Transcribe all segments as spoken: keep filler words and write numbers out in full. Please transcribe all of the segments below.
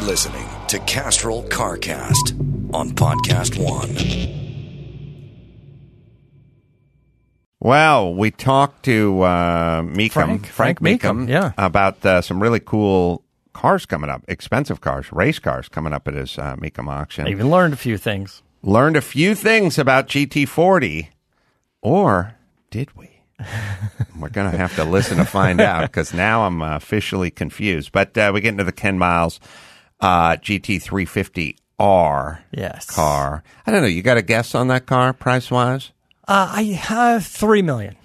listening to Castrol CarCast on Podcast One. Well, we talked to uh, Mecum, Frank, Frank, Frank Mecum, Mecum, yeah. about uh, some really cool cars coming up, expensive cars, race cars coming up at his uh, Mecum auction. I even learned a few things. Learned a few things about G T forty, or did we? We're going to have to listen to find out, because now I'm uh, officially confused. But uh, we get into the Ken Miles uh, G T three fifty R Yes. car. I don't know. You got a guess on that car, price-wise? Uh, I have three million.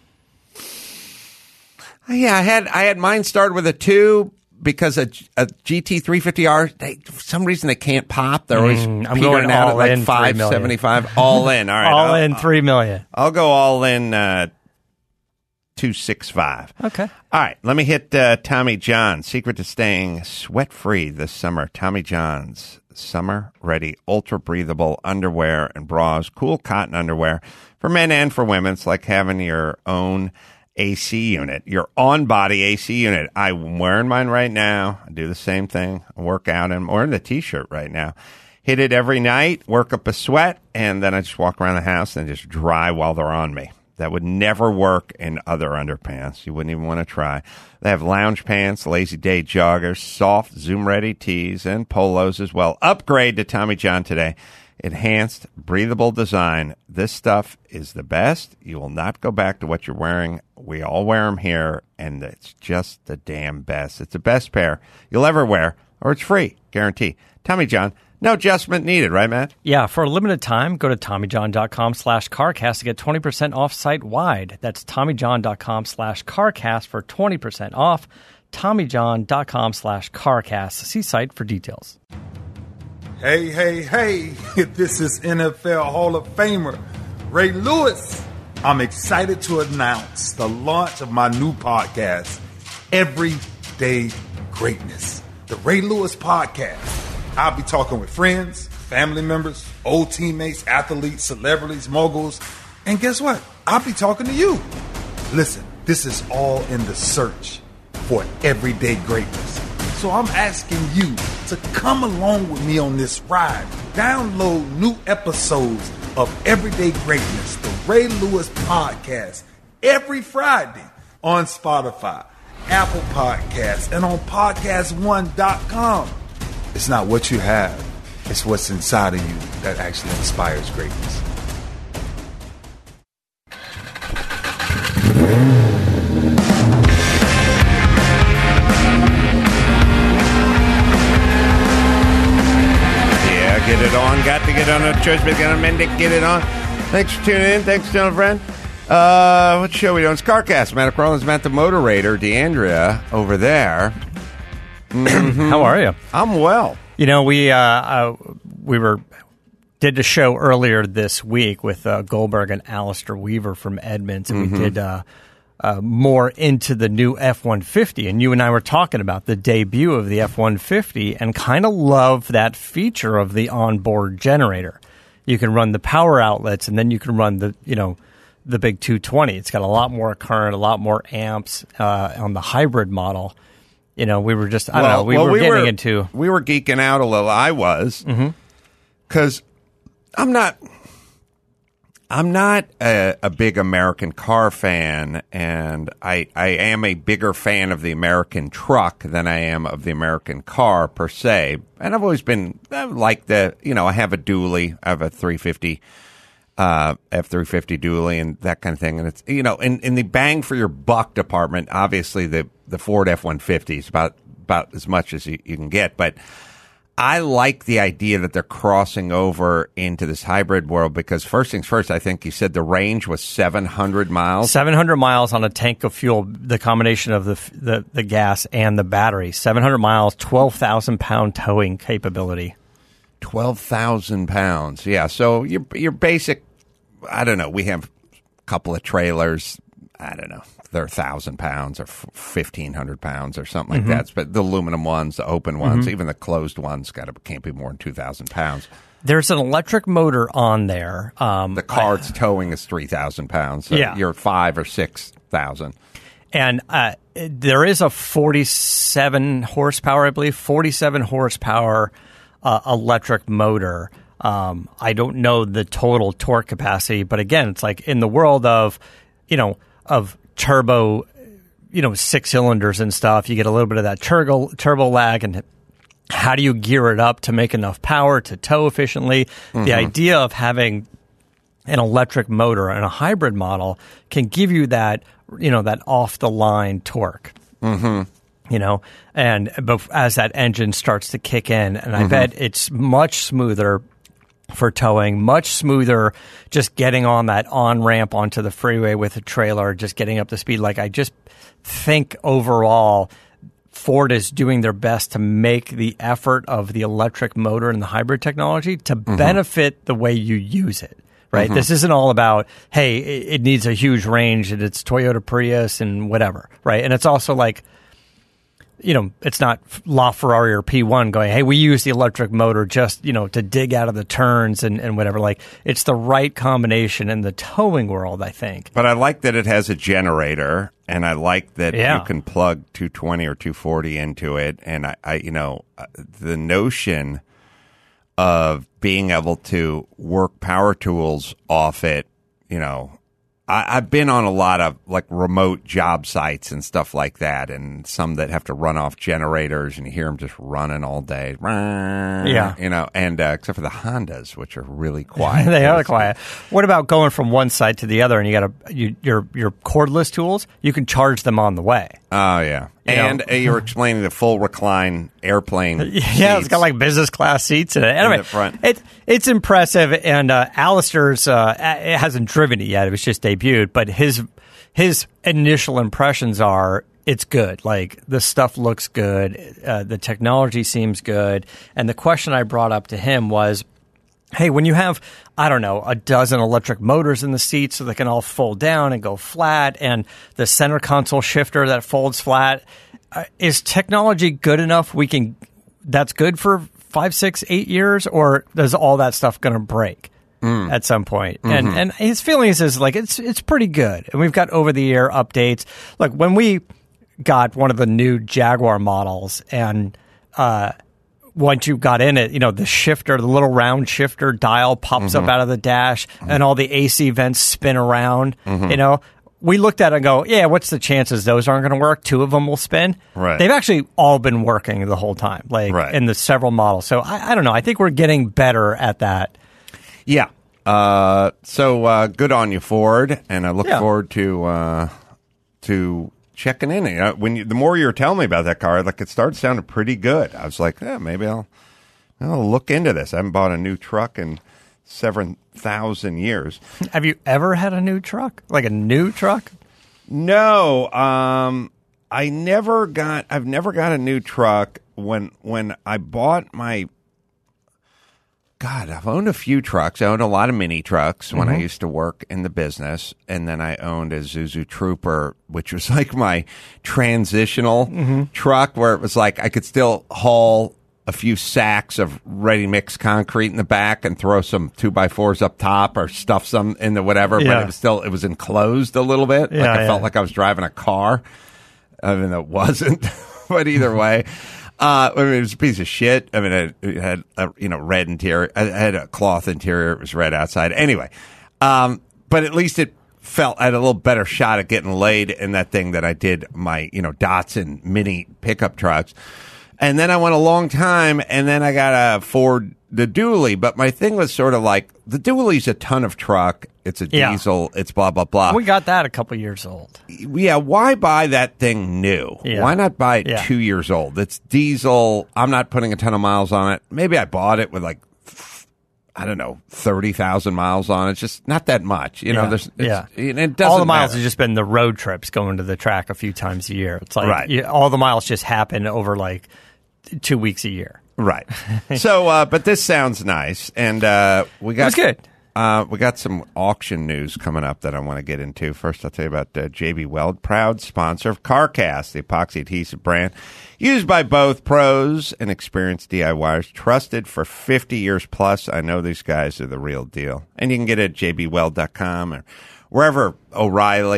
Yeah, I had I had mine start with a two because a, a G T three fifty R, they, for some reason they can't pop. They're always Mm, I'm petering going out all at in like five seventy-five. All in. All right. all I'll, in three million. I'll go all in uh, two sixty-five. Okay. All right. Let me hit uh, Tommy John. Secret to staying sweat-free this summer. Tommy John's summer-ready, ultra-breathable underwear and bras. Cool cotton underwear for men and for women. It's like having your own A C unit, your on-body A C unit. I'm wearing mine right now. I do the same thing. I work out, and I'm wearing the T-shirt right now. Hit it every night, work up a sweat, and then I just walk around the house and just dry while they're on me. That would never work in other underpants. You wouldn't even want to try. They have lounge pants, lazy day joggers, soft Zoom-ready tees, and polos as well. Upgrade to Tommy John today. Enhanced, breathable design. This stuff is the best. You will not go back to what you're wearing. We all wear them here, and it's just the damn best. It's the best pair you'll ever wear, or it's free. Guarantee. Tommy John. No adjustment needed, right, Matt? Yeah, for a limited time, go to TommyJohn.com slash CarCast to get twenty percent off site-wide. That's TommyJohn.com slash CarCast for twenty percent off. TommyJohn.com slash CarCast. See site for details. Hey, hey, hey, this is N F L Hall of Famer Ray Lewis. I'm excited to announce the launch of my new podcast, Everyday Greatness, the Ray Lewis Podcast. I'll be talking with friends, family members, old teammates, athletes, celebrities, moguls, and guess what? I'll be talking to you. Listen, this is all in the search for everyday greatness. So I'm asking you to come along with me on this ride. Download new episodes of Everyday Greatness, the Ray Lewis Podcast, every Friday on Spotify, Apple Podcasts, and on podcast one dot com. It's not what you have, it's what's inside of you that actually inspires greatness. Get it on. Got to get on a church, but got to mend it. Get it on. Thanks for tuning in. Thanks, telling a friend. Uh, what show are we doing? It's CarCast. Matt Rollins, Matt the Moderator, DeAndrea over there. Mm-hmm. How are you? I'm well. You know, we uh, uh, we were did a show earlier this week with uh, Goldberg and Alistair Weaver from Edmonds, and Mm-hmm. we did uh, uh, more into the new F one fifty. And you and I were talking about the debut of the F one fifty and kind of love that feature of the onboard generator. You can run the power outlets, and then you can run the, you know, the big two twenty. It's got a lot more current, a lot more amps uh, on the hybrid model. You know, we were just, I don't well, know, we well, were we getting were, into... We were geeking out a little. I was. Because mm-hmm. I'm not... I'm not a, a big American car fan, and I, I am a bigger fan of the American truck than I am of the American car, per se. And I've always been I like the, you know, I have a dually. I have a three fifty, uh, F three fifty dually and that kind of thing. And it's, you know, in, in the bang for your buck department, obviously the, the Ford F one fifty is about, about as much as you, you can get. But I like the idea that they're crossing over into this hybrid world because first things first, I think you said the range was seven hundred miles. seven hundred miles on a tank of fuel, the combination of the the, the gas and the battery. seven hundred miles, twelve thousand pound towing capability. twelve thousand pounds. Yeah, so your your basic, I don't know, we have a couple of trailers, I don't know, they're one thousand pounds or fifteen hundred pounds or something like mm-hmm. that. But the aluminum ones, the open ones, mm-hmm. even the closed ones got to, can't be more than two thousand pounds. There's an electric motor on there. Um, the car it's towing is three thousand pounds. So yeah. You're five or six thousand. and uh, there is a forty-seven horsepower, I believe, forty-seven horsepower uh, electric motor. Um, I don't know the total torque capacity, but again, it's like in the world of, you know, of turbo, you know, six cylinders and stuff, you get a little bit of that turbo turbo lag, and how do you gear it up to make enough power to tow efficiently? Mm-hmm. The idea of having an electric motor and a hybrid model can give you that, you know, that off the line torque. Mm-hmm. You know, and bef- as that engine starts to kick in, and I mm-hmm. bet it's much smoother for towing, much smoother just getting on that on-ramp onto the freeway with a trailer, just getting up to speed. Like, I just think overall Ford is doing their best to make the effort of the electric motor and the hybrid technology to mm-hmm. benefit the way you use it. Right? Mm-hmm. This isn't all about, hey, it needs a huge range and it's Toyota Prius and whatever. Right? And it's also like, you know, it's not LaFerrari or P one going, hey, we use the electric motor just, you know, to dig out of the turns and, and whatever. Like, it's the right combination in the towing world, I think. But I like that it has a generator, and I like that yeah. you can plug two twenty or two forty into it. And, I, I, you know, the notion of being able to work power tools off it, you know, I, I've been on a lot of like remote job sites and stuff like that, and some that have to run off generators, and you hear them just running all day. Yeah, you know, and uh, except for the Hondas, which are really quiet. They are quiet. What about going from one side to the other, and you got a you, your your cordless tools? You can charge them on the way. Oh yeah. You and uh, you were explaining the full recline airplane. Yeah, seats. It's got like business class seats in it. Anyway, in the front. It, it's impressive. And uh, Alistair's uh, it hasn't driven it yet. It was just debuted. But his his initial impressions are it's good. Like, the stuff looks good. Uh, the technology seems good. And the question I brought up to him was, hey, when you have, I don't know, a dozen electric motors in the seats so they can all fold down and go flat, and the center console shifter that folds flat, uh, is technology good enough we can, that's good for five, six, eight years, or is all that stuff going to break mm. at some point? Mm-hmm. And and his feelings is like, it's it's pretty good. And we've got over-the-air updates. Like, when we got one of the new Jaguar models, and uh once you got in it, you know, the shifter, the little round shifter dial pops mm-hmm. up out of the dash, mm-hmm. and all the A C vents spin around. Mm-hmm. You know, we looked at it and go, yeah, what's the chances those aren't going to work? Two of them will spin. Right. They've actually all been working the whole time, like right. in the several models. So I, I don't know. I think we're getting better at that. Yeah. Uh, so uh, good on you, Ford, and I look yeah. forward to uh, to. checking in. You know, when you, the more you were telling me about that car, like, it started sounding pretty good. I was like, yeah, maybe I'll, I'll look into this. I haven't bought a new truck in seven thousand years. Have you ever had a new truck? Like a new truck? No. Um, I never got, I've never got a new truck. When, when I bought my, God, I've owned a few trucks. I owned a lot of mini trucks mm-hmm. when I used to work in the business. And then I owned a Isuzu Trooper, which was like my transitional mm-hmm. truck, where it was like I could still haul a few sacks of ready-mix concrete in the back and throw some two by fours up top or stuff some in the whatever. Yeah. But it was still, it was enclosed a little bit. Yeah, like I yeah. felt like I was driving a car, even though it wasn't. But either way. Uh, I mean, it was a piece of shit. I mean, it, it had a, you know, red interior. It had a cloth interior. It was red outside. Anyway, um, but at least it felt I had a little better shot at getting laid in that thing than I did my, you know, Datsun mini pickup trucks. And then I went a long time, and then I got a Ford, the Dually. But my thing was sort of like, the Dually's a ton of truck. It's a yeah. diesel. It's blah, blah, blah. We got that a couple years old. Yeah, why buy that thing new? Yeah. Why not buy it yeah. two years old? It's diesel. I'm not putting a ton of miles on it. Maybe I bought it with like, I don't know, thirty thousand miles on it. It's just not that much. You know, yeah. there's, it's, yeah. it, it doesn't all the miles matter. have just been the road trips going to the track a few times a year. It's like right. you, all the miles just happen over like two weeks a year. Right. So, uh, but this sounds nice. And uh, we got. It was good. Uh, we got some auction news coming up that I want to get into. First, I'll tell you about uh, J B Weld, proud sponsor of CarCast, the epoxy adhesive brand used by both pros and experienced DIYers, trusted for fifty years plus. I know these guys are the real deal. And you can get it at j b weld dot com or wherever O'Reilly,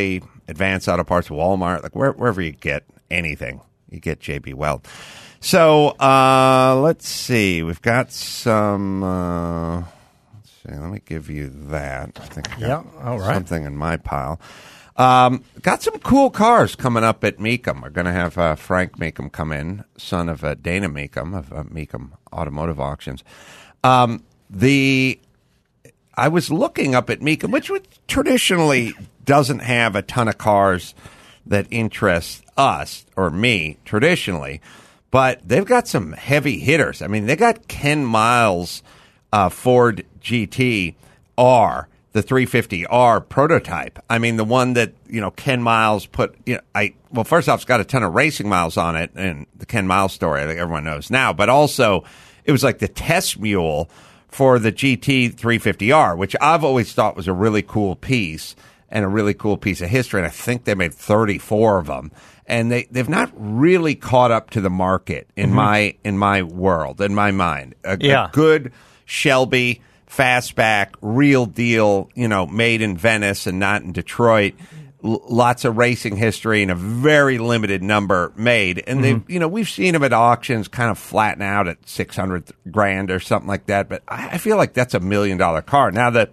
Advanced Auto Parts, Walmart, like where, wherever you get anything, you get J B Weld. So uh, let's see. We've got some. Uh, let's see. Let me give you that. I think I got yeah, all right. something in my pile. Um, got some cool cars coming up at Mecum. We're going to have uh, Frank Mecum come in, son of uh, Dana Mecum of uh, Mecum Automotive Auctions. Um, the I was looking up at Mecum, which would traditionally doesn't have a ton of cars that interest us or me traditionally. But they've got some heavy hitters. I mean, they got Ken Miles' uh, Ford G T R, the three fifty R prototype. I mean, the one that, you know, Ken Miles put, you know, I, well, first off, it's got a ton of racing miles on it, and the Ken Miles story, I think everyone knows now. But also, it was like the test mule for the G T three fifty R, which I've always thought was a really cool piece and a really cool piece of history. And I think they made thirty-four of them. And they, they've not really caught up to the market in mm-hmm. my in my world, in my mind. A, yeah. a good Shelby, fastback, real deal, you know, made in Venice and not in Detroit. L- lots of racing history and a very limited number made. And mm-hmm. they, you know, we've seen them at auctions kind of flatten out at six hundred grand or something like that. But I, I feel like that's a million dollar car. Now, the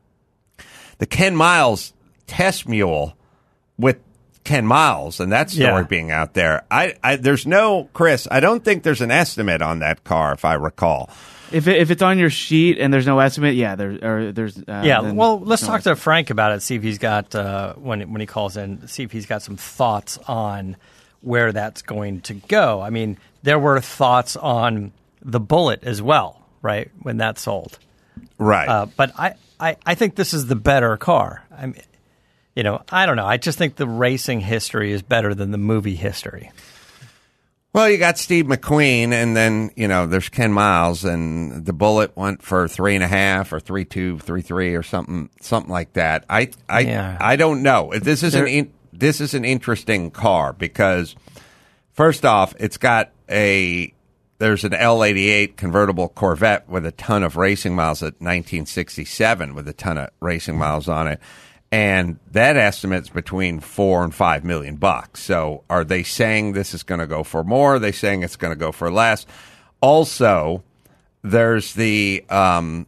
the Ken Miles test mule with Ken Miles and that story yeah. being out there. I, I there's no Chris. I don't think there's an estimate on that car, if I recall. If it, if it's on your sheet and there's no estimate, yeah, there or there's uh, yeah. Well, let's no talk estimate. to Frank about it. See if he's got uh, when when he calls in. See if he's got some thoughts on where that's going to go. I mean, there were thoughts on the Bullet as well, right? When that sold, right? Uh, but I, I I think this is the better car. I mean. You know, I don't know. I just think the racing history is better than the movie history. Well, you got Steve McQueen, and then, you know, there's Ken Miles, and the Bullet went for three and a half or three two, three three, or something, something like that. I, I, yeah. I don't know. This is an in, this is an interesting car because, first off, it's got a there's an L eighty-eight convertible Corvette with a ton of racing miles at nineteen sixty-seven with a ton of racing miles on it. And that estimate's between four and five million bucks. So are they saying this is going to go for more? Are they saying it's going to go for less? Also, there's the. Um,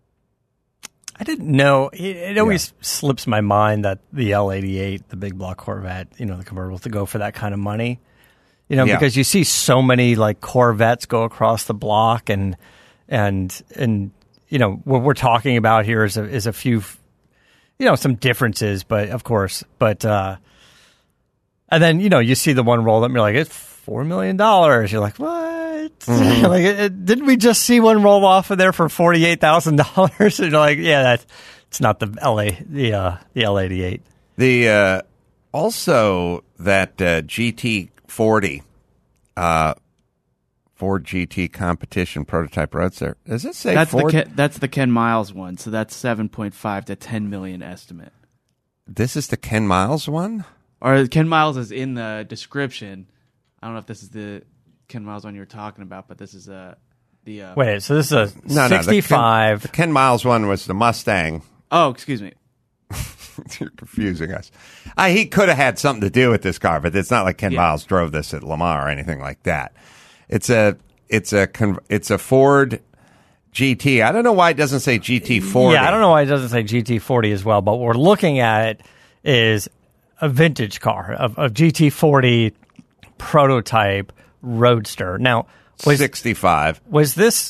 I didn't know. It, it always yeah. slips my mind that the L eighty-eight, the big block Corvette, you know, the convertible, to go for that kind of money. You know, yeah. because you see so many like Corvettes go across the block, and and and you know what we're talking about here is a is a few. You know, some differences, but of course, but, uh, and then, you know, you see the one roll up and you're like, it's four million dollars. You're like, what? Mm-hmm. like, it, it, didn't we just see one roll off of there for forty-eight thousand dollars? And you're like, yeah, that's, it's not the L A, the, uh, the L eighty-eight. The, uh, also that, uh, G T forty, uh, Ford G T competition prototype roadster. Does it say that's Ford? The Ken, that's the Ken Miles one, so that's seven point five to ten million estimate. This is the Ken Miles one? Or Ken Miles is in the description. I don't know if this is the Ken Miles one you were talking about, but this is a the uh, Wait, so this is a no, sixty-five. No, the, Ken, the Ken Miles one was the Mustang. Oh, excuse me. You're confusing us. Uh, he could have had something to do with this car, but it's not like Ken yeah. Miles drove this at Lamar or anything like that. It's a it's a it's a Ford G T. I don't know why it doesn't say G T forty. Yeah, I don't know why it doesn't say G T forty as well. But what we're looking at it is a vintage car of, of G T forty prototype roadster. Now, was, sixty-five. Was this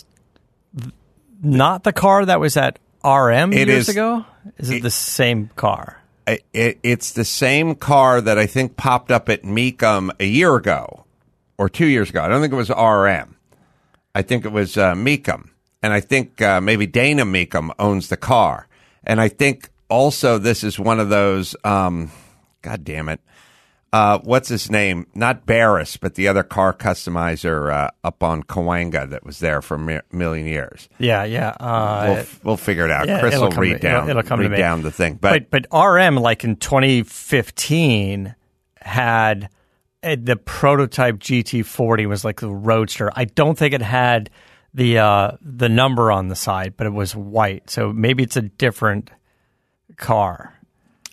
not the car that was at R M it years is, ago? Is it, it the same car? It, it, it's the same car that I think popped up at Mecum a year ago. Or two years ago. I don't think it was R M. I think it was uh, Mecum. And I think uh, maybe Dana Mecum owns the car. And I think also this is one of those, um, God damn it, uh, what's his name? Not Barris, but the other car customizer uh, up on Cahuenga that was there for a mi- million years. Yeah, yeah. Uh, we'll, we'll figure it out. Yeah, Chris will read to, down, it'll, it'll come read to down the thing. But, but, but R M, like in twenty fifteen, had... the prototype G T forty was like the roadster. I don't think it had the uh, the number on the side, but it was white. So maybe it's a different car.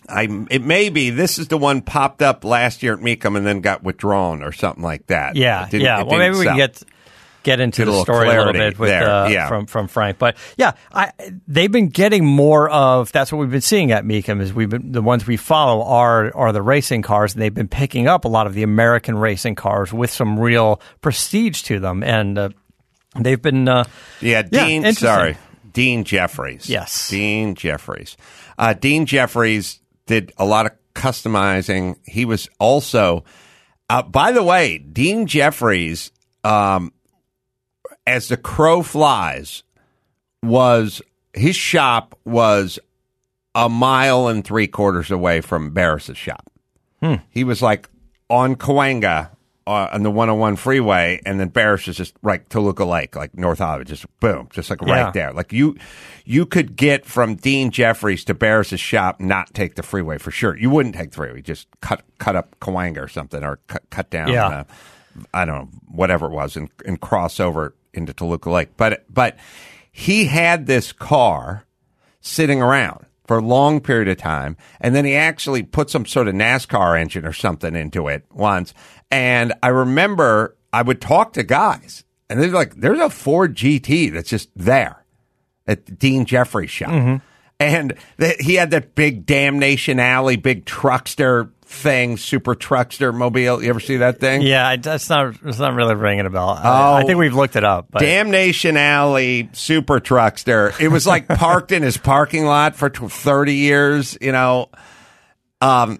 I it may be this is the one popped up last year at Mecum and then got withdrawn or something like that. Yeah, It didn't- yeah. it Well, didn't maybe we sell. can get get into Get a the little story a little clarity bit with there, uh, yeah. from from Frank. But yeah, I they've been getting more of that's what we've been seeing at Mecum is we've been the ones we follow are are the racing cars, and they've been picking up a lot of the American racing cars with some real prestige to them, and uh, they've been uh, Yeah, Yeah, Dean. interesting. sorry, Dean Jeffries. Yes. Dean Jeffries. Uh, Dean Jeffries did a lot of customizing. He was also, uh, by the way, Dean Jeffries, um, as the crow flies, was his shop was a mile and three quarters away from Barris's shop. Hmm. He was like on Cahuenga uh, on the one oh one freeway, and then Barris is just right Toluca Lake, like North Hollywood, just boom, just like Yeah. right there. Like you, you could get from Dean Jeffries to Barris's shop, not take the freeway for sure. You wouldn't take the freeway, just cut cut up Cahuenga or something, or cut, cut down. Yeah. Uh, I don't know, whatever it was, and, and cross over into Toluca Lake. But but he had this car sitting around for a long period of time, and then he actually put some sort of NASCAR engine or something into it once. And I remember I would talk to guys, and they're like, "There's a Ford G T that's just there at Dean Jeffries' shop." Mm-hmm. And the, he had that big Damnation Alley, big truckster thing, super truckster mobile. You ever see that thing? yeah, I- that's not it's not really ringing a bell. I, Oh. I think we've looked it up. But Damnation Alley super truckster. It was like parked in his parking lot for tw- thirty years, you know. Um,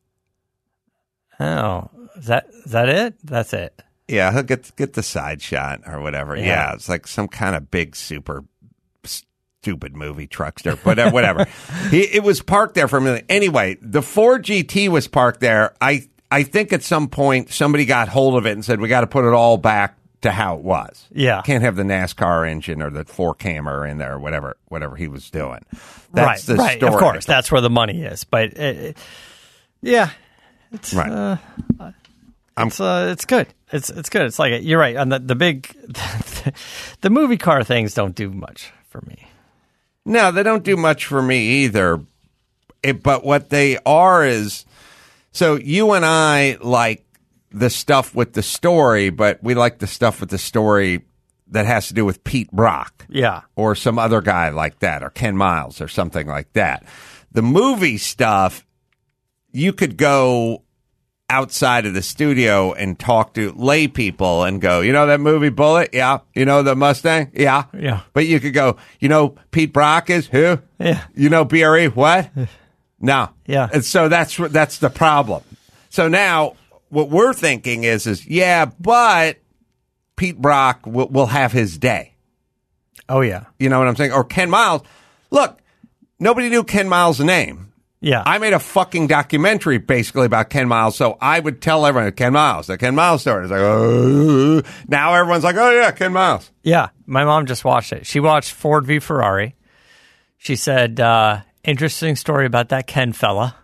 oh, is that is that it? That's it. yeah, he'll get get the side shot or whatever. Yeah, Yeah. it's like some kind of big super stupid movie truckster, but uh, whatever. he, it was parked there for a minute. Anyway, the Ford G T was parked there. I I think at some point somebody got hold of it and said, we got to put it all back to how it was. Yeah. Can't have the NASCAR engine or the four camera in there or whatever, whatever he was doing. That's right, the right. story. Of course, that's where the money is. But uh, yeah, it's Right. uh, it's uh, it's good. It's it's good. It's like you're right on the the big the movie car things don't do much for me. No, they don't do much for me either. It, but what they are is, so you and I like the stuff with the story, but we like the stuff with the story that has to do with Pete Brock. Yeah. Or some other guy like that, or Ken Miles, or something like that. The movie stuff, you could go outside of the studio and talk to lay people and go, you know that movie Bullet? Yeah. You know the Mustang? Yeah. Yeah. But you could go, you know Pete Brock is who? Yeah. You know B R E? What? No. Yeah. And so that's that's the problem. So now what we're thinking is, is yeah, but Pete Brock will, will have his day. Oh yeah. You know what I'm saying? Or Ken Miles. Look, nobody knew Ken Miles' name. Yeah. I made a fucking documentary basically about Ken Miles, so I would tell everyone, Ken Miles, the Ken Miles story. It's like, oh. Now everyone's like, oh yeah, Ken Miles. Yeah, my mom just watched it. She watched Ford v Ferrari. She said, uh, interesting story about that Ken fella.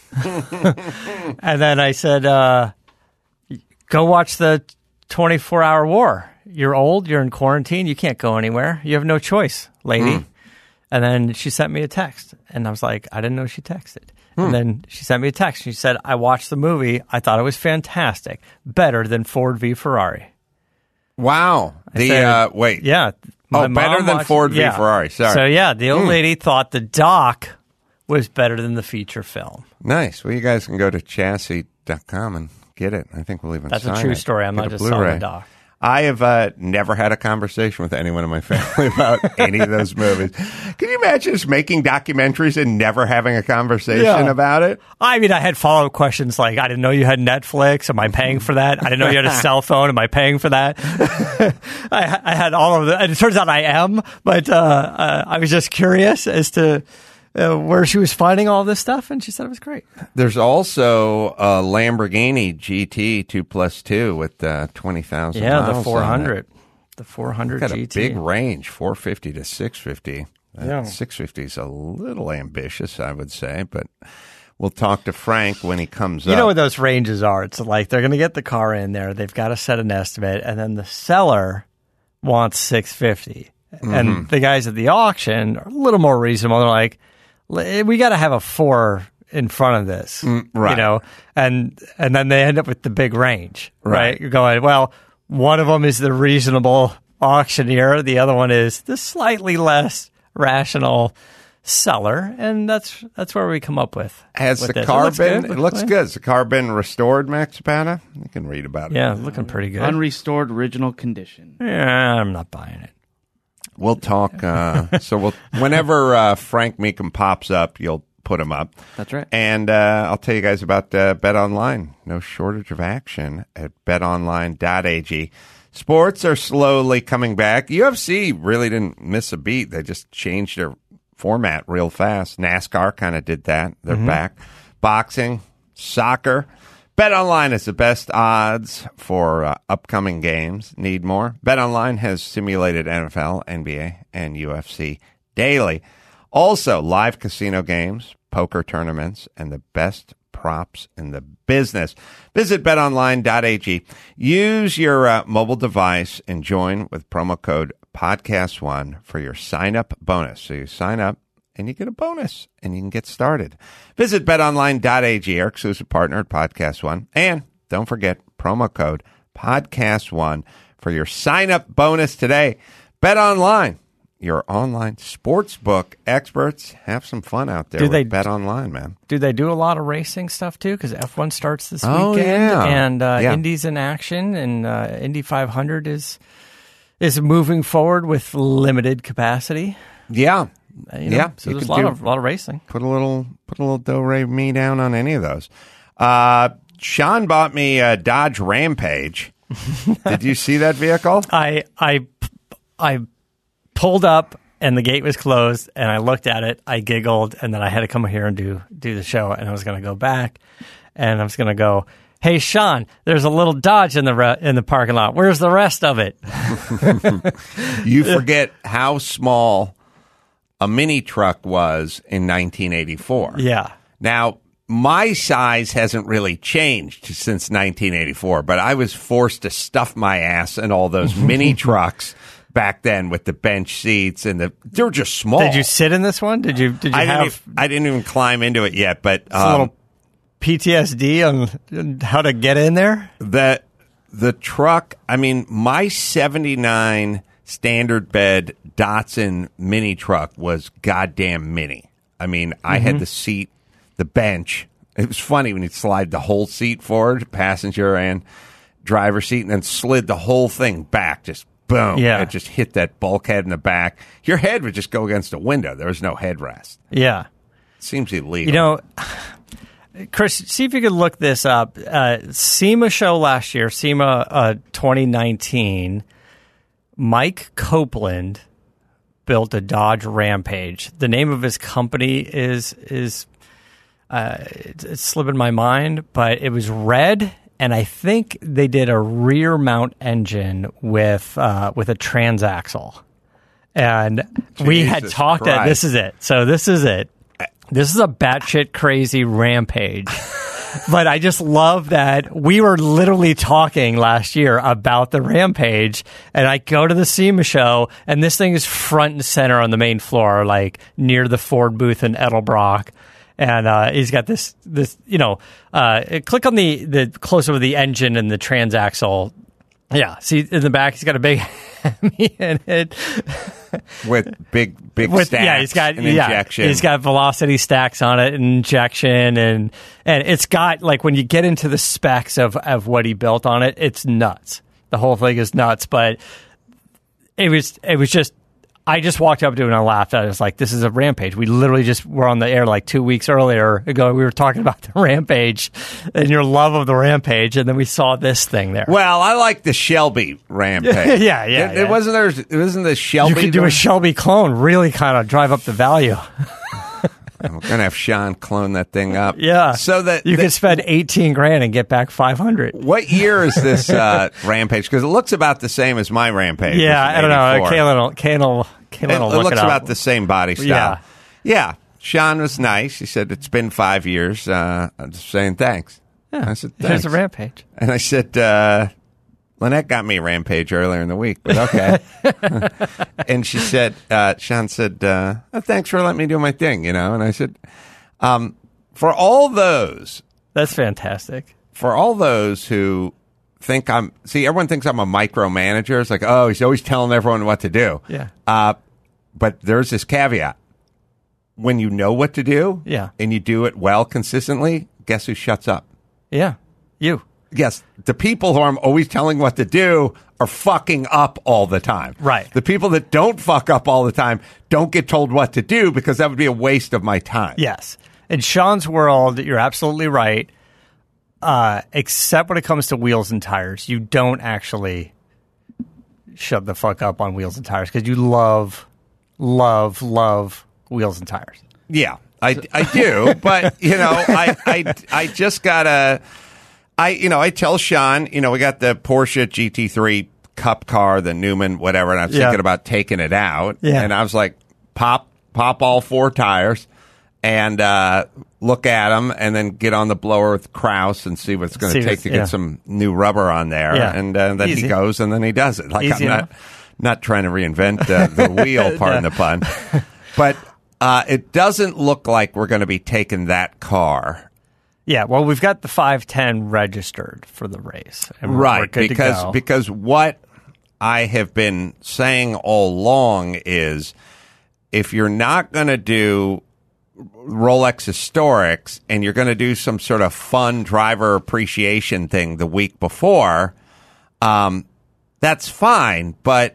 And then I said, uh, go watch the twenty-four hour war. You're old, you're in quarantine, you can't go anywhere. You have no choice, lady. Mm. And then she sent me a text. And I was like, I didn't know she texted. Hmm. And then she sent me a text. She said, I watched the movie. I thought it was fantastic. Better than Ford v Ferrari. Wow. The, said, uh, wait. Yeah. Oh, my better mom than watched- Ford v yeah. Ferrari. Sorry. So, yeah, the old Hmm. lady thought the doc was better than the feature film. Nice. Well, you guys can go to chassis dot com and get it. I think we'll even That's sign a true it. story. I'm Get not a just selling Blu-ray. the doc. I have uh, never had a conversation with anyone in my family about any of those movies. Can you imagine just making documentaries and never having a conversation Yeah. about it? I mean, I had follow-up questions like, I didn't know you had Netflix. Am I paying for that? I didn't know you had a cell phone. Am I paying for that? I, I had all of that. And it turns out I am, but uh, uh, I was just curious as to uh, where she was finding all this stuff, and she said it was great. There's also a Lamborghini G T two plus two with uh, twenty thousand Yeah, miles the four on hundred. it. The four hundred Got G a T. big range, four fifty to six fifty. Uh, Yeah. six fifty is a little ambitious, I would say, but we'll talk to Frank when he comes You up. know what those ranges are? It's like they're going to get the car in there. They've got to set an estimate, and then the seller wants six fifty, Mm-hmm. and the guys at the auction are a little more reasonable. They're like, "L- "We got to have a four in front of this, Mm, right. you know, and and then they end up with the big range, right? Right. You're going, well, one of them is the reasonable auctioneer, the other one is the slightly less rational seller, and that's that's where we come up with. Has with the this. car it looks been? good. It looks fine. good. Has the car been restored, Max Zapata? You can read about it. Yeah, looking pretty good. Unrestored original condition. yeah, I'm not buying it. We'll talk. Uh, so we'll whenever uh, Frank Meekum pops up, you'll put him up. That's right. And uh, I'll tell you guys about uh, BetOnline. No shortage of action at bet online dot a g. Sports are slowly coming back. U F C really didn't miss a beat. They just changed their format real fast. NASCAR kind of did that. They're Mm-hmm. back. Boxing, soccer. BetOnline is the best odds for uh, upcoming games. Need more? BetOnline has simulated N F L, N B A, and U F C daily. Also, live casino games, poker tournaments, and the best props in the business. Visit bet online dot a g. Use your uh, mobile device and join with promo code podcast one for your sign-up bonus. So you sign up and you get a bonus and you can get started. Visit bet online dot a g, our exclusive partner at Podcast One. And don't forget promo code podcast one for your sign-up bonus today. BetOnline, your online sportsbook experts. Have some fun out there Do with they- BetOnline, man. Do they do a lot of racing stuff too? Because F one starts this Oh, weekend, yeah. and uh, Yeah. Indy's in action, and uh, Indy five hundred is is moving forward with limited capacity. Yeah. Uh, you know? Yeah, so you there's a could lot do- of lot of racing. Put a little put a little do re mi down on any of those. Uh, Sean bought me a Dodge Rampage. Did you see that vehicle? I I I pulled up and the gate was closed, and I looked at it. I giggled, and then I had to come here and do do the show. And I was going to go back, and I was going to go, "Hey, Sean, there's a little Dodge in the re- in the parking lot. Where's the rest of it?" You forget how small a mini truck was in nineteen eighty-four. Yeah. Now, my size hasn't really changed since nineteen eighty-four, but I was forced to stuff my ass in all those mini trucks back then with the bench seats and the they were just small. Did you sit in this one? Did you did you I have didn't, even, I didn't even climb into it yet, but a um, little P T S D on how to get in there? the the truck, I mean, my seventy-nine standard bed Datsun mini truck was goddamn mini. I mean, I Mm-hmm. had the seat, the bench. It was funny when you slide the whole seat forward, passenger and driver seat, and then slid the whole thing back, just boom. Yeah. It just hit that bulkhead in the back. Your head would just go against a window. There was no headrest. Yeah. Seems illegal. You know, Chris, see if you could look this up. Uh, SEMA show last year, SEMA uh, twenty nineteen, Mike Copeland built a Dodge Rampage. The name of his company is is uh, it's, it's slipping my mind, but it was red, and I think they did a rear mount engine with uh, with a transaxle. And we had Jesus talked that Christ. this is it. So this is it. This is a batshit crazy Rampage. But I just love that we were literally talking last year about the Rampage, and I go to the SEMA show, and this thing is front and center on the main floor, like near the Ford booth in Edelbrock. And uh, he's got this, this you know, uh, click on the, the close-up of the engine and the transaxle. Yeah, see in the back, he's got a big Hemi in it. with big, big With, stacks yeah, he's got and yeah, injection. he's got velocity stacks on it, and injection, and and it's got like when you get into the specs of of what he built on it, it's nuts. The whole thing is nuts, but it was it was just. I just walked up to it and I laughed. I was like, "This is a Rampage." We literally just were on the air like two weeks earlier ago. We were talking about the Rampage and your love of the Rampage, and then we saw this thing there. Well, I like the Shelby Rampage. Yeah, yeah, It, yeah. it wasn't there. It wasn't the Shelby. You could do a Shelby clone, really kind of drive up the value. I'm gonna have Sean clone that thing up. Yeah. So that You that- could spend eighteen grand and get back five hundred. What year is this uh, Rampage? Because it looks about the same as my Rampage. Yeah, which is I don't know. eighty-four. Kaylin will, Kaylin will, Kaylin It, will it look looks it up. about the same body style. Yeah. Yeah. Sean was nice. He said, "It's been five years." Uh, I'm just saying thanks. Yeah. I said, Here's "Thanks." a Rampage. And I said, uh, Lynette got me a Rampage earlier in the week, but okay. And she said, uh, Sean said, uh, oh, thanks for letting me do my thing, you know? And I said, um, for all those, That's fantastic. for all those who think I'm, see, everyone thinks I'm a micromanager. It's like, oh, he's always telling everyone what to do. Yeah. Uh, but there's this caveat. When you know what to do Yeah. and you do it well consistently, guess who shuts up? Yeah. You. Yes, the people who I'm always telling what to do are fucking up all the time. Right. The people that don't fuck up all the time don't get told what to do because that would be a waste of my time. Yes. In Sean's world, you're absolutely right. Uh, except when it comes to wheels and tires, you don't actually shut the fuck up on wheels and tires because you love, love, love wheels and tires. Yeah, I, I do, but you know, I, I, I just gotta, I, you know, I tell Sean, you know, we got the Porsche G T three Cup car, the Newman, whatever, and I was Yeah. thinking about taking it out, Yeah. and I was like, pop, pop all four tires, and uh, look at them, and then get on the blower with Kraus and see what it's going See to take what's- to yeah. get some new rubber on there, Yeah. and uh, then Easy. he goes, and then he does it. Like Easy I'm not, enough. not trying to reinvent uh, the wheel, pardon the pun, but. Uh, it doesn't look like we're going to be taking that car. Yeah, well, we've got the five ten registered for the race. And we're, we're Right, good because to go. because what I have been saying all along is if you're not going to do Rolex Historics and you're going to do some sort of fun driver appreciation thing the week before, um, that's fine. But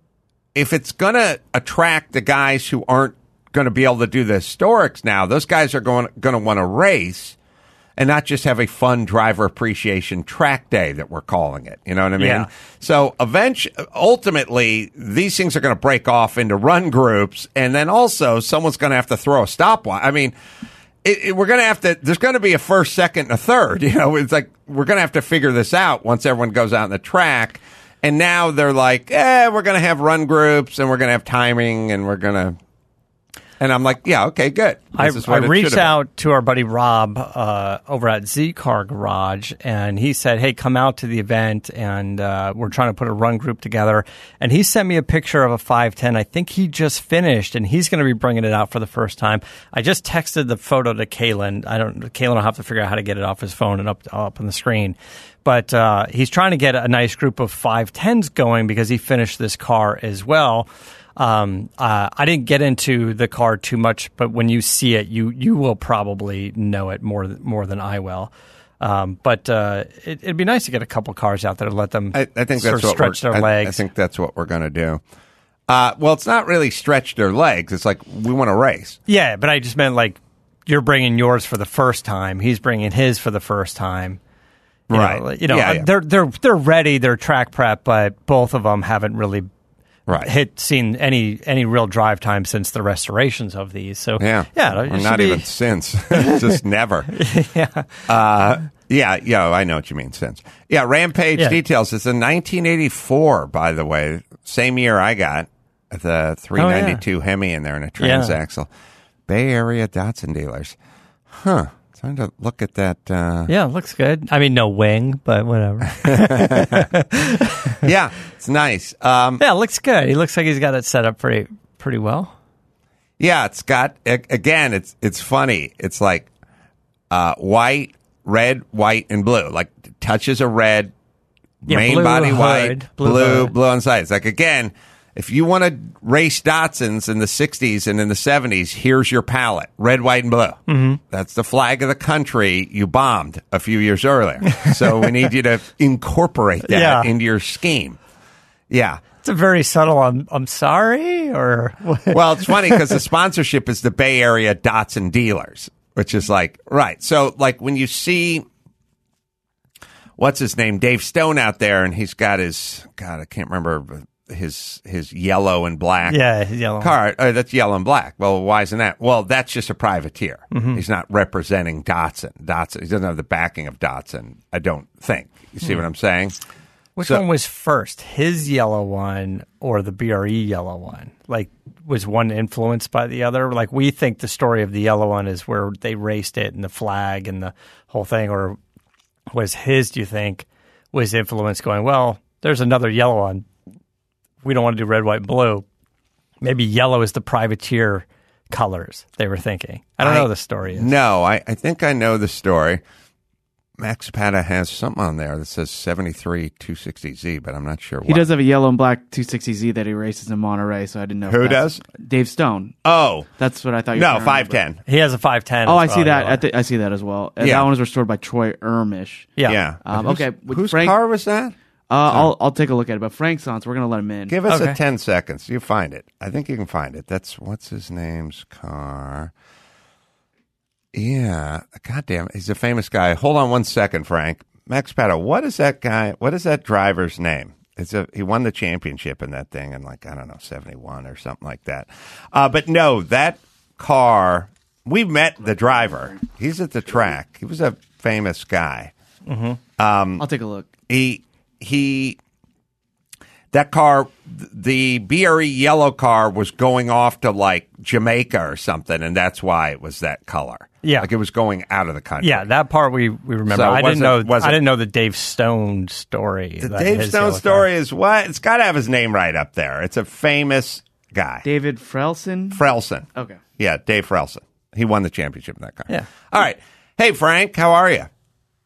if it's going to attract the guys who aren't going to be able to do the Historics now, those guys are going going to want to race and not just have a fun driver appreciation track day that we're calling it. You know what I mean? Yeah. So eventually, ultimately, these things are going to break off into run groups, and then also someone's going to have to throw a stopwatch. I mean, it, it, we're going to have to. There's going to be a first, second, and a third. You know, it's like we're going to have to figure this out once everyone goes out on the track. And now they're like, eh, we're going to have run groups, and we're going to have timing, and we're going to. And I'm like, yeah, okay, good. I, This is what I it reached should have been. out to our buddy Rob uh, over at Z Car Garage, and he said, hey, come out to the event, and uh, we're trying to put a run group together. And he sent me a picture of a five ten. I think he just finished, and he's going to be bringing it out for the first time. I just texted the photo to Kalen. I don't. Kalen will have to figure out how to get it off his phone and up up on the screen. But uh, he's trying to get a nice group of five tens going because he finished this car as well. Um, uh, I didn't get into the car too much, but when you see it, you you will probably know it more more than I will. Um, but uh, it, it'd be nice to get a couple cars out there to let them I, I think sort that's of what stretch we're, their I, legs. I think that's what we're going to do. Uh, well, it's not really stretch their legs. It's like we want to race. Yeah, but I just meant like you're bringing yours for the first time. He's bringing his for the first time. You Right. know, you know Yeah, yeah. they're they're they're ready. They're track prep, but both of them haven't really Right. hit seen any any real drive time since the restorations of these. So Yeah. yeah, it Or should not be- even since. Just never. yeah. Uh, yeah, yeah, I know what you mean, since. Yeah, Rampage Yeah. Details. It's a nineteen eighty-four, by the way. Same year I got the three ninety-two Hemi in there in a transaxle. Bay Area Datsun dealers. Huh. Time to look at that. Uh, Yeah, looks good. I mean, no wing, but whatever. yeah, it's nice. Um, Yeah, it looks good. He looks like he's got it set up pretty pretty well. Yeah, it's got a- again. It's it's funny. It's like uh, white, red, white, and blue. Like touches of red, Yeah, main blue body hood, white, blue blue, hood. blue on sides. Like again, if you want to race Datsuns in the sixties and in the seventies, here's your palette: red, white, and blue. Mm-hmm. That's the flag of the country you bombed a few years earlier. So we need you to incorporate that Yeah. into your scheme. Yeah. It's a very subtle. I'm I'm sorry, or Well, it's funny because the sponsorship is the Bay Area Datsun dealers, which is like, right. So, like, when you see, what's his name, Dave Stone out there, and he's got his, God, I can't remember his his yellow and black yeah, he's yellow. car. Oh, that's yellow and black. Well, why isn't that? Well, that's just a privateer. Mm-hmm. He's not representing Datsun. Datsun. He doesn't have the backing of Datsun, I don't think. You see Hmm. what I'm saying? Which So- one was first, his yellow one or the B R E yellow one? Like, was one influenced by the other? Like, we think the story of the yellow one is where they raced it and the flag and the whole thing, or was his, do you think, was influenced going, well, there's another yellow one. We don't want to do red, white, and blue. Maybe yellow is the privateer colors they were thinking. I don't I, know the story. Is. No, I, I think I know the story. Max Pata has something on there that says seventy-three two sixty Z, but I'm not sure what. He does have a yellow and black two sixty Z that he races in Monterey, so I didn't know. Who if that's- does? Dave Stone. Oh. That's what I thought you were No, talking five about. ten. He has a five ten. Oh, I as see well, that. yellow. I, th- I see that as well. And Yeah. That one was restored by Troy Ermish. Yeah. Yeah. Um, Whose- okay, with Whose Frank- car was that? Uh, I'll I'll take a look at it. But Frank's on, so we're gonna let him in. Give us Okay. a ten seconds. You find it. I think you can find it. That's what's his name's car. Yeah. God damn it. He's a famous guy. Hold on one second, Frank. Max Pata, what is that guy? What is that driver's name? It's a, he won the championship in that thing in like, I don't know, seventy-one or something like that. Uh, but no, that car, we met the driver. He's at the track. He was a famous guy. I'll take a look. He, he, that car, the B R E yellow car was going off to like Jamaica or something, and that's why it was that color. Yeah. Like it was going out of the country. Yeah, that part we, we remember. So I was didn't it- know. was I it- didn't know the Dave Stone story. The that Dave his Stone yellow car- story is what? It's got to have his name right up there. It's a famous guy. David Frelson. Frelson. Okay. Yeah, Dave Frelson. He won the championship in that car. Yeah. All right. Hey, Frank, how are you?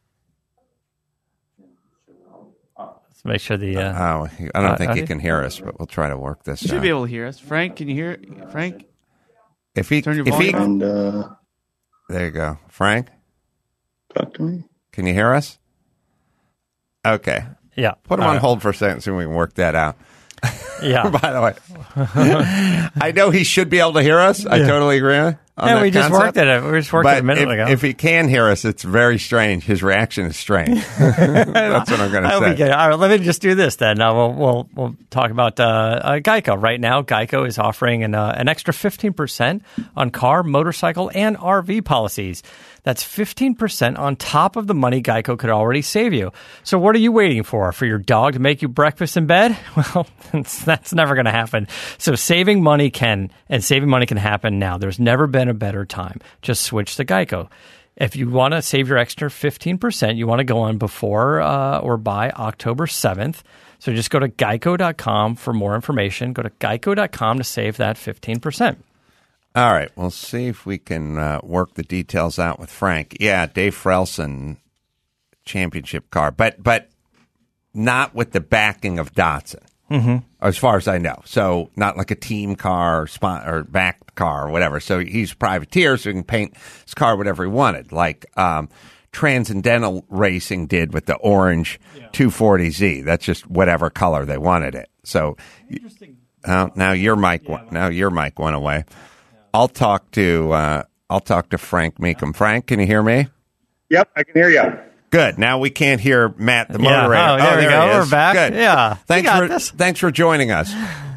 Let's make sure the. Uh, Oh, he- I don't Uh, think he audio? can hear us, but we'll try to work this You should out. be able to hear us. Frank, can you hear? Frank, If he, Turn your if he, volume And uh, there you go. Frank, talk to me. can you hear us? Okay. yeah. Put him All on right. hold for a second so we can work that out. Yeah. By the way, I know he should be able to hear us. I totally agree on Yeah, that we just concept. worked at it. We just worked But it a minute if, ago. if he can hear us, it's very strange. His reaction is strange. That's what I'm going I to hope say. we get it. All right, let me just do this then. Now we'll we'll, we'll talk about uh, uh, Geico. Right now, Geico is offering an uh, an extra fifteen percent on car, motorcycle, and R V policies. That's fifteen percent on top of the money Geico could already save you. So what are you waiting for? For your dog to make you breakfast in bed? Well, that's, that's never going to happen. So saving money can, and saving money can happen now. There's never been a better time. Just switch to Geico. If you want to save your extra fifteen percent, you want to go on before uh, or by October seventh. So just go to geico dot com for more information. Go to geico dot com to save that fifteen percent. All right, we'll see if we can uh, work the details out with Frank. Yeah, Dave Frelson championship car, but but not with the backing of Datsun, mm-hmm. as far as I know. So not like a team car or, spot, or backed car or whatever. So he's a privateer, so he can paint his car whatever he wanted, like um, Transcendental Racing did with the orange two forty Z. That's just whatever color they wanted it. So uh, now your mic went, now your mic went away. I'll talk to uh, I'll talk to Frank Meekum. Frank, can you hear me? Yep, I can hear you. Good. Now we can't hear Matt, the Yeah. moderator. Oh, there we he go. is. We're back. Good. Yeah. We Thanks got for this. thanks for joining us.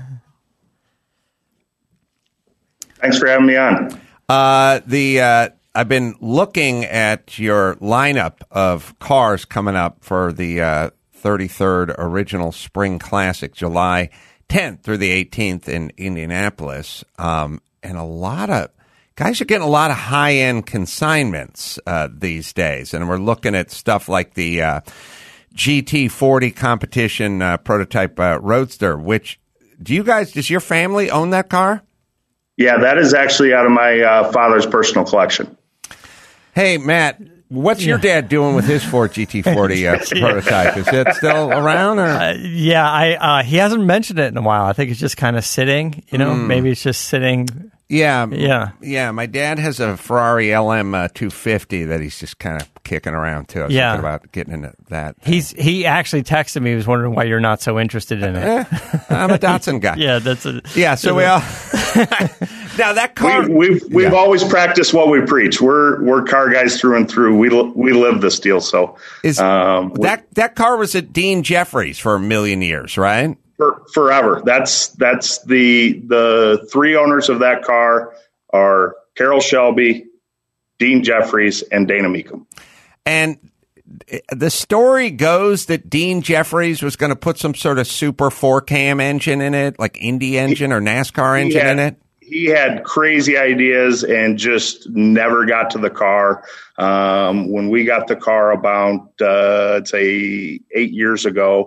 Thanks for having me on. Uh, the uh, I've been looking at your lineup of cars coming up for the uh, thirty-third Original Spring Classic, July tenth through the eighteenth in Indianapolis. Um, and a lot of guys are getting a lot of high end consignments uh, these days, and we're looking at stuff like the uh, G T forty competition uh, prototype uh, Roadster. Which do you guys? Does your family own that car? Yeah, that is actually out of my uh, father's personal collection. Hey Matt, what's your dad doing with his Ford G T forty uh, prototype? Is it still around? Or? Uh, yeah, I uh, he hasn't mentioned it in a while. I think it's just kind of sitting. You know, maybe it's just sitting. Yeah, Yeah. yeah. My dad has a Ferrari L M uh, two fifty that he's just kind of kicking around too. I was Yeah. thinking about getting into that. He's he actually texted me. He was wondering why you're not so interested in it. Eh, I'm a Datsun guy. Yeah, that's a yeah. So we all now that car. We, we've we've Yeah. always practiced what we preach. We're we're car guys through and through. We li- we live this deal. So is um, we- that that car was at Dean Jeffries for a million years, right? for, forever. That's that's the the three owners of that car are Carroll Shelby, Dean Jeffries, and Dana Meekum. And the story goes that Dean Jeffries was going to put some sort of super four cam engine in it, like Indy engine or NASCAR He engine had- in it. He had crazy ideas and just never got to the car. Um, when we got the car about, uh, I'd say eight years ago,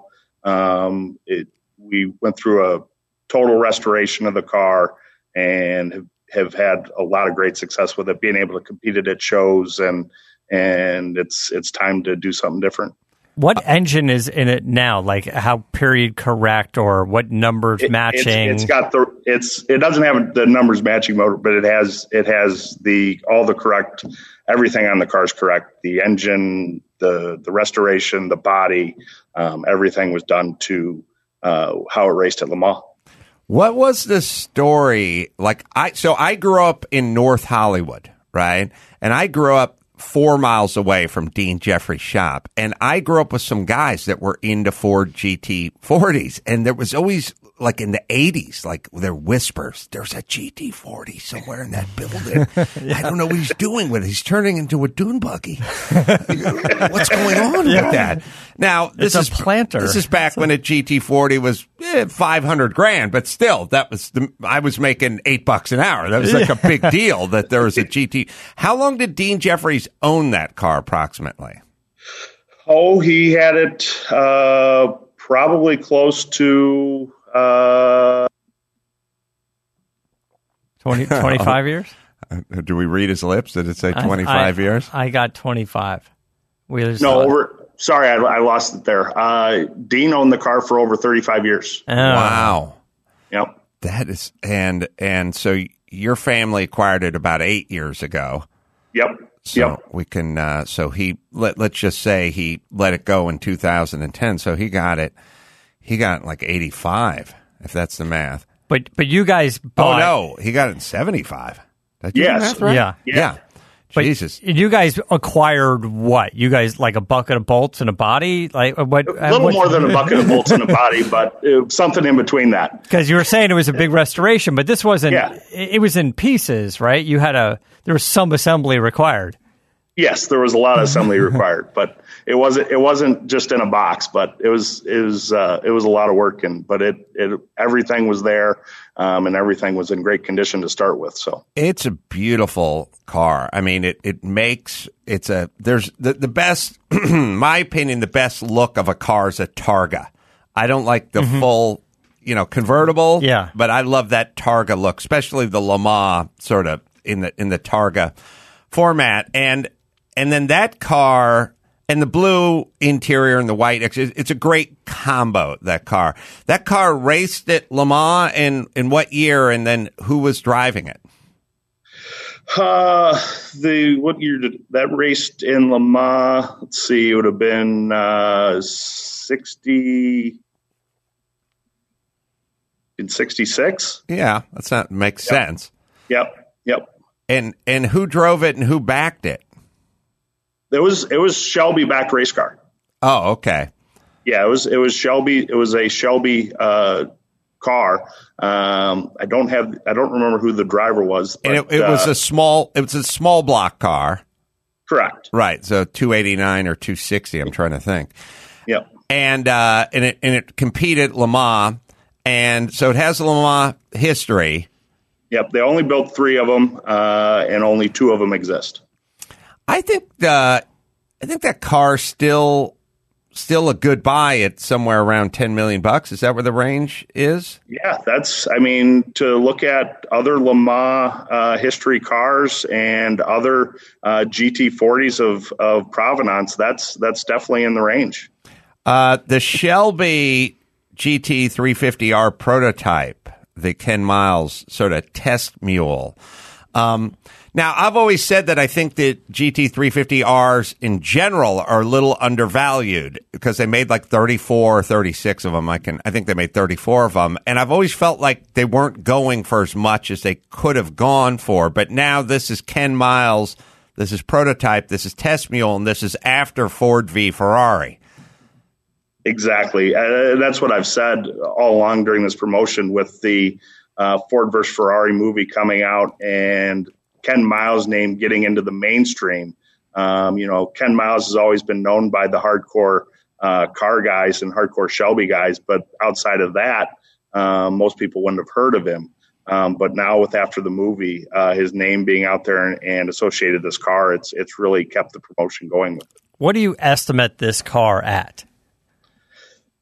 um, it, we went through a total restoration of the car and have have had a lot of great success with it, being able to compete it at shows, and and it's it's time to do something different. What engine is in it now? Like how period correct, or what numbers It- matching? It's, it's got the it's it doesn't have the numbers matching motor, but it has it has the all the correct everything on the car is correct. The engine, the the restoration, the body, um, everything was done to uh, how it raced at Le Mans. What was the story like? I so I grew up in North Hollywood, right? And I grew up four miles away from Dean Jeffrey's shop, and I grew up with some guys that were into Ford G T forties, and there was always, like in the eighties, like there whispers, there's a G T forty somewhere in that building. I don't know what he's doing with it. He's turning into a dune buggy. What's going on Yeah. with that? Now, this It's a is planter. This is back when a G T forty was eh, five hundred grand, but still, that was the, I was making eight bucks an hour. That was like a big deal that there was a G T. How long did Dean Jeffries own that car approximately? Oh, he had it uh, probably close to uh, twenty, twenty-five years? Uh, do we read his lips? Did it say I- twenty-five I- years? I got twenty-five. We just no saw it. over. Sorry, I, I lost it there. Uh, Dean owned the car for over thirty-five years. Oh. Wow. Yep. That is, and, and so your family acquired it about eight years ago. Yep. So Yep. we can, uh, so he, let, let's just say he let it go in two thousand ten. So he got it, he got it like eighty-five, if that's the math. But but you guys Oh, bought. no, he got it in seventy-five. Did I do the Yes. math right? Yeah. Yeah. Yeah. But Jesus. you guys acquired what? You guys like a bucket of bolts and a body? Like what? A little more than a bucket of bolts in a body, but uh, something in between that. Because you were saying it was a big restoration, but this wasn't. Yeah. It, it was in pieces, right? You had a there was some assembly required. Yes, there was a lot of assembly required, but it wasn't it wasn't just in a box, but it was it was uh, it was a lot of work, and but it it everything was there, um, and everything was in great condition to start with. So It's a beautiful car. I mean, it, it makes, it's a, there's the, the best, my opinion, the best look of a car is a Targa. I don't like the full, you know, convertible. Yeah. But I love that Targa look, especially the Le Mans sort of in the, in the Targa format. And, and then that car and the blue interior and the white, it's, it's a great combo, that car. That car raced at Le Mans in, in what year, and then who was driving it? uh, the what year did that raced in Le Mans? Let's see, it would have been uh, sixty in sixty-six. Yeah, that's not makes sense. Yep, yep. And and who drove it and who backed it? It was it was Shelby backed race car. Oh, okay. Yeah, it was it was Shelby. It was a Shelby uh, car. Um, I don't have I don't remember who the driver was. But, And it, it was uh, a small it was a small block car, correct. right? So two eighty-nine or two sixty. I'm trying to think. Yep. And uh, and it and it competed Le Mans, and so it has Le Mans history. Yep. They only built three of them, uh, and only two of them exist. I think uh, I think that car still still a good buy at somewhere around ten million bucks. Is that where the range is? Yeah, that's. I mean, to look at other Le Mans uh, history cars and other uh, G T forties of of provenance, that's that's definitely in the range. Uh, the Shelby G T three fifty R prototype, the Ken Miles sort of test mule. Um, now, I've always said that I think that G T three fifty Rs in general are a little undervalued because they made like thirty-four or thirty-six of them. I can, I think they made thirty-four of them. And I've always felt like they weren't going for as much as they could have gone for. But now this is Ken Miles, this is prototype, this is test mule, and this is after Ford v Ferrari. Exactly. Uh, that's what I've said all along during this promotion with the uh, Ford versus Ferrari movie coming out and Ken Miles' name getting into the mainstream. Um, you know, Ken Miles has always been known by the hardcore uh, car guys and hardcore Shelby guys, but outside of that, um, most people wouldn't have heard of him. Um, but now with after the movie, uh, his name being out there and, and associated with this car, it's it's really kept the promotion going with it. What do you estimate this car at?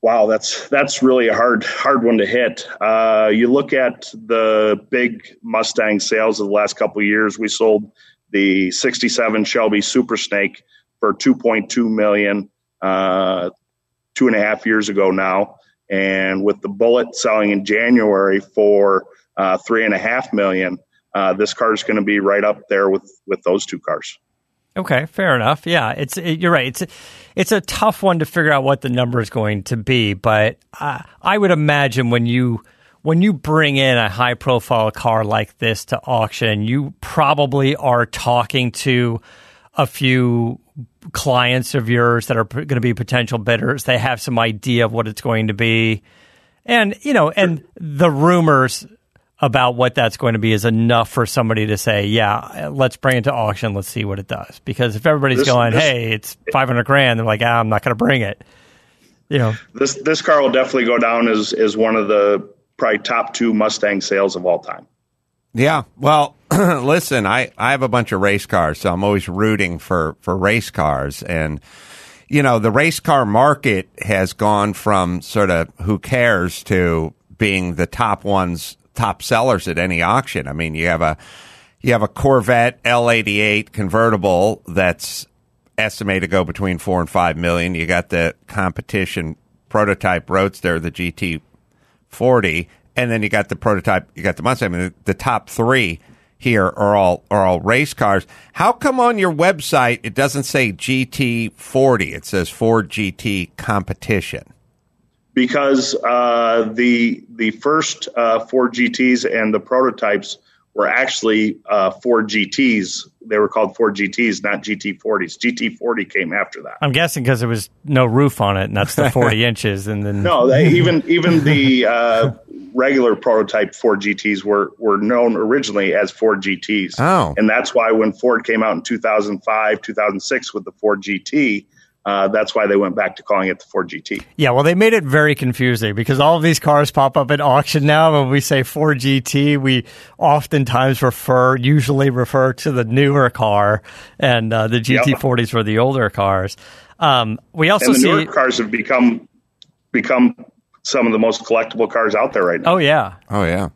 Wow, that's that's really a hard hard one to hit. Uh, you look at the big Mustang sales of the last couple of years. We sold the sixty-seven Shelby Super Snake for two point two million dollars uh, two and a half years ago now, and with the Bullet selling in January for uh, three and a half million, uh, this car is going to be right up there with with those two cars. Okay, fair enough. Yeah, it's it, you're right. It's it's a tough one to figure out what the number is going to be, but uh, I would imagine when you when you bring in a high profile car like this to auction, you probably are talking to a few clients of yours that are p- going to be potential bidders. They have some idea of what it's going to be, and you know, and the rumors about what that's going to be is enough for somebody to say, yeah, let's bring it to auction. Let's see what it does. Because if everybody's this, going, this, hey, it's five hundred grand, they're like, ah, I'm not going to bring it. You know, this, this car will definitely go down as, as one of the probably top two Mustang sales of all time. Yeah. Well, listen, I, I have a bunch of race cars, so I'm always rooting for, for race cars. And, you know, the race car market has gone from sort of who cares to being the top ones, top sellers at any auction. I mean, you have a you have a Corvette L eighty-eight convertible that's estimated to go between four and five million. You got the competition prototype Roadster, the G T forty, and then you got the prototype. You got the Mustang. I mean, the top three here are all are all race cars. How come on your website it doesn't say G T forty? It says Ford G T Competition. Because uh, the the first uh, Ford G Ts and the prototypes were actually uh, Ford G Ts. They were called Ford G Ts, not G T forties. G T forty came after that. I'm guessing because there was no roof on it, and that's the forty inches. And then no, they, even even the uh, regular prototype Ford G Ts were were known originally as Ford G Ts. Oh, and that's why when Ford came out in two thousand five, two thousand six with the Ford G T. Uh, that's why they went back to calling it the Ford G T. Yeah, well, they made it very confusing because all of these cars pop up at auction now. When we say Ford G T, we oftentimes refer, usually refer to the newer car, and uh, the G T forties yep. were the older cars. Um, we also and the see newer cars have become become some of the most collectible cars out there right now. Oh yeah, oh yeah.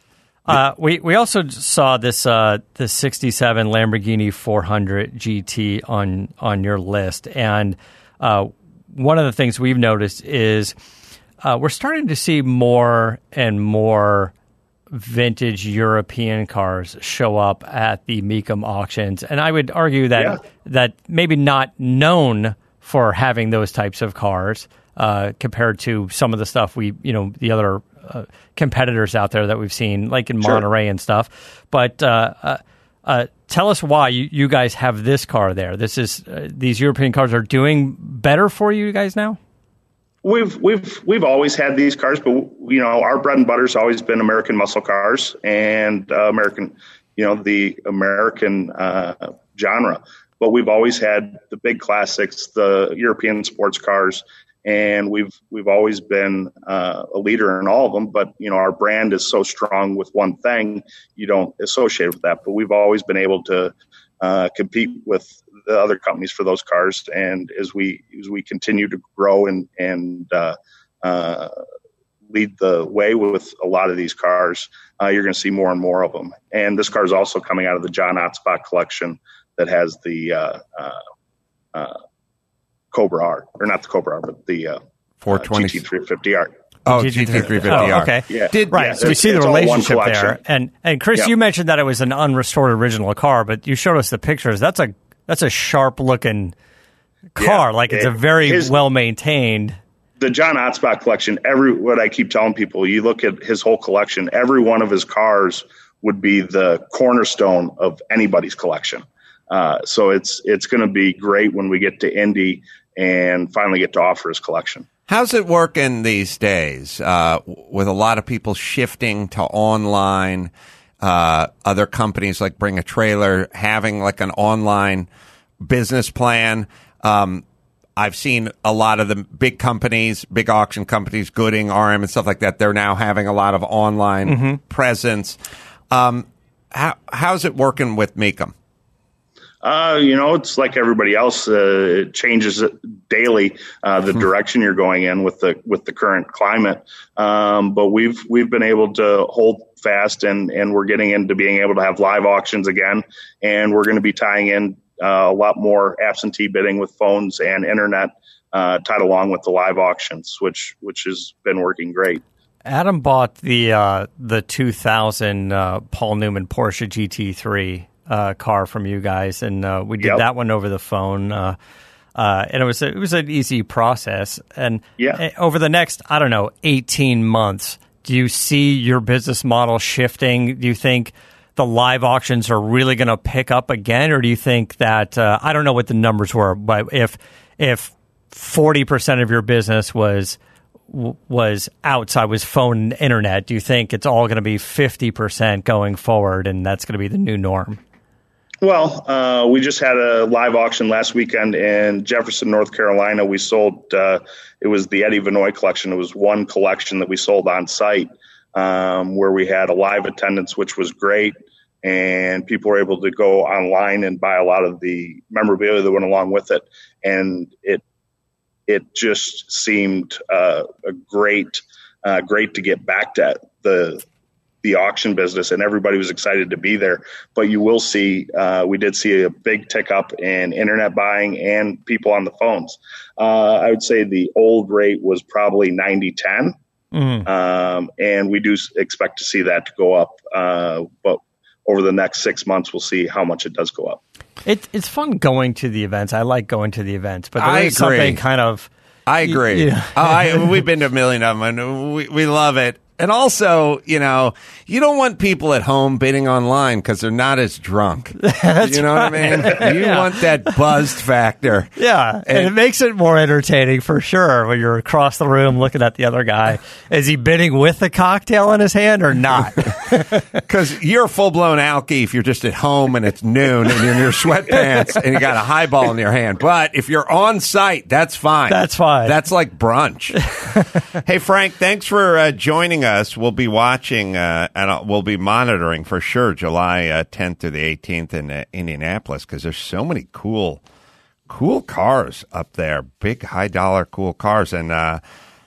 Uh, we we also saw this uh, the sixty-seven Lamborghini four hundred G T on on your list, and uh, one of the things we've noticed is uh, we're starting to see more and more vintage European cars show up at the Mecum auctions, and I would argue that yeah. that maybe not known for having those types of cars uh, compared to some of the stuff we you know the other. Uh, competitors out there that we've seen, like in Monterey sure. and stuff. But uh, uh, uh, tell us why you, you guys have this car there. This is uh, these European cars are doing better for you guys now. We've we've we've always had these cars, but you know our bread and butter's always been American muscle cars and uh, American, you know, the American uh, genre. But we've always had the big classics, the European sports cars. And we've we've always been uh, a leader in all of them, but you know our brand is so strong with one thing, you don't associate with that. But we've always been able to uh, compete with the other companies for those cars, and as we as we continue to grow and and uh, uh, lead the way with a lot of these cars, uh, you're going to see more and more of them. And this car is also coming out of the John Otzbach collection that has the uh, uh, uh, Cobra R, or not the Cobra R, but the uh, four twenty uh, G T three fifty R. Oh, G T three fifty R. Oh, okay. Yeah. Did, right. Yeah, so we see the relationship there. And and Chris, yeah. you mentioned that it was an unrestored original car, but you showed us the pictures. That's a that's a sharp looking car. Yeah, like it's it, a very his, well maintained. The John Otzbach collection. Every what I keep telling people, you look at his whole collection. Every one of his cars would be the cornerstone of anybody's collection. Uh, so it's it's going to be great when we get to Indy and finally get to offer his collection. How's it working these days uh, with a lot of people shifting to online, uh, other companies like Bring a Trailer having like an online business plan? Um, I've seen a lot of the big companies, big auction companies, Gooding, R M, and stuff like that. They're now having a lot of online mm-hmm. presence. Um, how, how's it working with Mecum? Uh, you know, it's like everybody else. Uh, it changes daily, uh, the direction you're going in with the with the current climate. Um, but we've we've been able to hold fast, and, and we're getting into being able to have live auctions again, and we're going to be tying in uh, a lot more absentee bidding with phones and internet uh, tied along with the live auctions, which which has been working great. Adam bought the uh, the two thousand uh, Paul Newman Porsche G T three. Uh, car from you guys, and uh, we did Yep. that one over the phone, uh, uh, and it was a, it was an easy process. And Yeah. over the next, I don't know, eighteen months, do you see your business model shifting? Do you think the live auctions are really going to pick up again, or do you think that uh, I don't know what the numbers were, but if if forty percent of your business was was outside, was phone and internet, do you think it's all going to be fifty percent going forward, and that's going to be the new norm? Well, uh, we just had a live auction last weekend in Jefferson, North Carolina. We sold, uh, it was the Eddie Vinoy collection. It was one collection that we sold on site, um, where we had a live attendance, which was great. And people were able to go online and buy a lot of the memorabilia that went along with it. And it, it just seemed uh, a great, uh, great to get back to the, the auction business, and everybody was excited to be there. But you will see, uh, we did see a big tick up in internet buying and people on the phones. Uh, I would say the old rate was probably ninety ten. Mm. Um, and we do expect to see that to go up. Uh, but over the next six months, we'll see how much it does go up. It, it's fun going to the events. I like going to the events, but there I is agree. something kind of... I agree. Yeah. oh, I, we've been to a million of them, and we, we love it. And also, you know, you don't want people at home bidding online because they're not as drunk. That's you know right. what I mean? You Yeah. want that buzzed factor. Yeah, and, And- it makes it more entertaining for sure when you're across the room looking at the other guy. Is he bidding with a cocktail in his hand or not? Because you're full-blown alky if you're just at home and it's noon and you're in your sweatpants and you got a highball in your hand. But if you're on site, that's fine. That's fine. That's like brunch. Hey, Frank, thanks for uh, joining us. We'll be watching uh, and uh, we'll be monitoring for sure July uh, tenth to the eighteenth in uh, Indianapolis, because there's so many cool, cool cars up there. Big, high-dollar cool cars. And uh,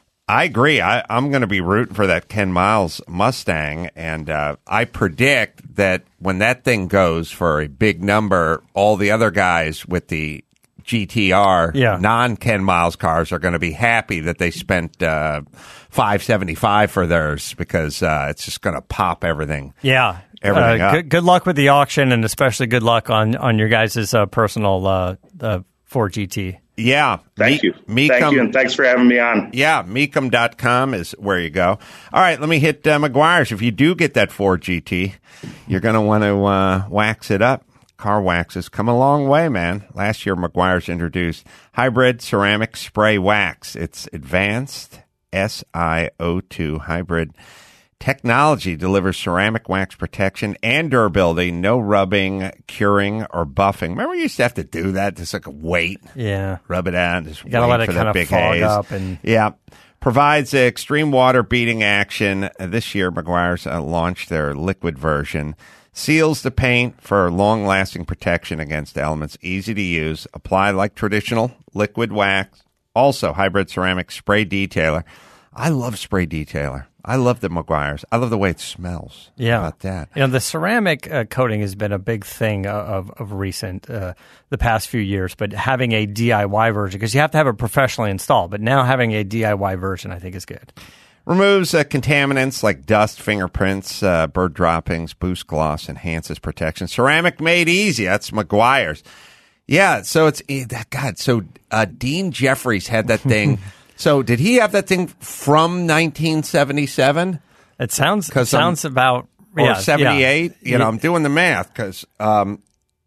I agree. I, I'm going to be rooting for that Ken Miles Mustang, and uh, I predict that when that thing goes for a big number, all the other guys with the G T R, Yeah. non-Ken Miles cars, are going to be happy that they spent uh, five seventy-five for theirs, because uh, it's just going to pop everything. Yeah. Everything uh, up. good, good luck with the auction, and especially good luck on, on your guys' uh, personal uh, uh, Ford G T. Yeah. Thank Me- you. Mecum- Thank you. And thanks for having me on. Yeah, Mecum dot com is where you go. All right, let me hit uh, McGuire's. If you do get that Ford G T, you're going to want to uh, wax it up. Car wax has come a long way, man. Last year, McGuire's introduced hybrid ceramic spray wax. It's advanced S I O two hybrid technology, delivers ceramic wax protection and durability, no rubbing, curing, or buffing. Remember, you used to have to do that, just like wait, Yeah. rub it out, just You gotta wait let it for kind that of big fog haze. up and- Yeah. Provides extreme water beating action. Uh, This year, McGuire's uh, launched their liquid version. Seals the paint for long-lasting protection against elements. Easy to use. Apply like traditional liquid wax. Also, hybrid ceramic spray detailer. I love spray detailer. I love the McGuire's. I love the way it smells. Yeah. How about that? You know, the ceramic uh, coating has been a big thing of, of recent, uh, the past few years, but having a D I Y version, because you have to have it professionally installed, but now having a D I Y version, I think, is good. Removes uh, contaminants like dust, fingerprints, uh, bird droppings, boost gloss, enhances protection. Ceramic made easy. That's McGuire's. Yeah, so it's, eh, that God, so uh, Dean Jeffries had that thing. So did he have that thing from nineteen seventy-seven? It sounds, 'Cause sounds I'm- about... Or yeah, seventy-eight? yeah. You know, I'm doing the math, because um,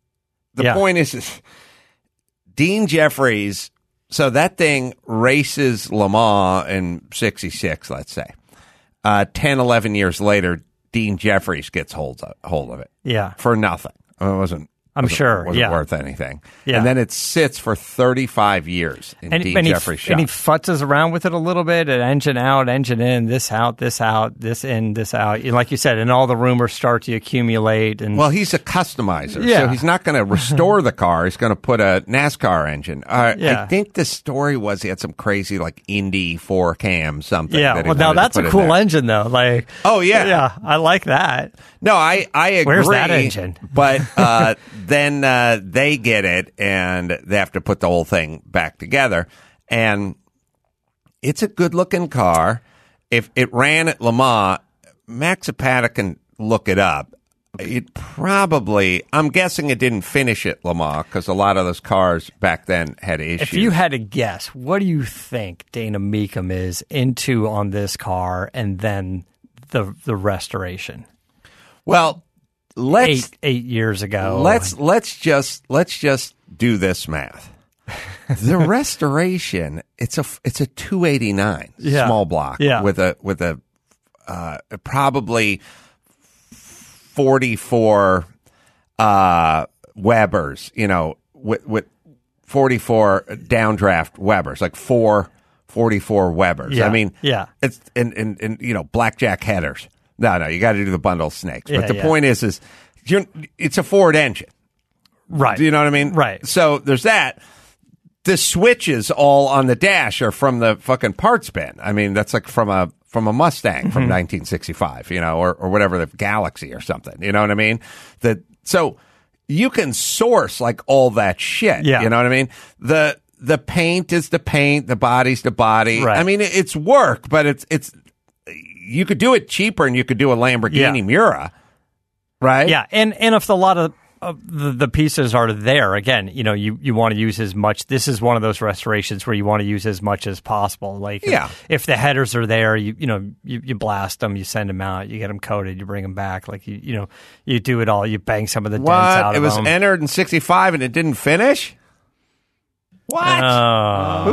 the Yeah. point is, is Dean Jeffries, so that thing races Le Mans in sixty-six, let's say. Uh, ten, eleven years later, Dean Jeffries gets hold of, hold of it Yeah. for nothing. It wasn't I'm wasn't- sure, wasn't yeah. worth anything. Yeah. And then it sits for thirty-five years in And, D. and, he, Jeffrey's shop. and he futzes around with it a little bit, and engine out, engine in, this out, this out, this in, this out. And like you said, and all the rumors start to accumulate. And Well, he's a customizer, Yeah. so he's not going to restore the car. He's going to put a NASCAR engine. Uh, Yeah. I think the story was he had some crazy like Indy four cam something. yeah, that he well, now wanted to that's put a in cool there. engine, though. Like, Oh yeah, yeah, I like that. No, I I agree. Where's that engine? But uh, then uh, they get it, and they have to put the whole thing back together. And it's a good-looking car. If it ran at Le Mans, Max Zapata can look it up. It probably, I'm guessing it didn't finish at Le Mans because a lot of those cars back then had issues. If you had to guess, what do you think Dana Meekum is into on this car and then the the restoration? well, let's Eight eight years ago. Let's let's just let's just do this math. The restoration, it's a it's a two eighty-nine Yeah. small block Yeah. with a with a uh, probably forty-four uh, Webers, you know, with with forty-four downdraft Webers, like four forty-four Webers. Yeah. I mean, Yeah. it's and, and and you know, blackjack headers. No, no, you got to do the bundle of snakes. Yeah, but the yeah. point is, is you're, it's a Ford engine. Right. Do you know what I mean? Right. So there's that. The switches all on the dash are from the fucking parts bin. I mean, that's like from a from a Mustang from Mm-hmm. nineteen sixty-five, you know, or or whatever, the Galaxy or something. You know what I mean? That so you can source like all that shit. Yeah. You know what I mean? The the paint is the paint, the body's the body. Right. I mean, it- it's work, but it's it's you could do it cheaper, and you could do a Lamborghini Yeah. Miura, right? Yeah, and and if a lot of of the, the pieces are there, again, you know, you, you want to use as much. This is one of those restorations where you want to use as much as possible. Like, Yeah. if, if the headers are there, you you know, you, you blast them, you send them out, you get them coated, you bring them back. Like, you you know, you do it all. You bang some of the dents out What? It of was them. entered in sixty-five and it didn't finish? What? Uh,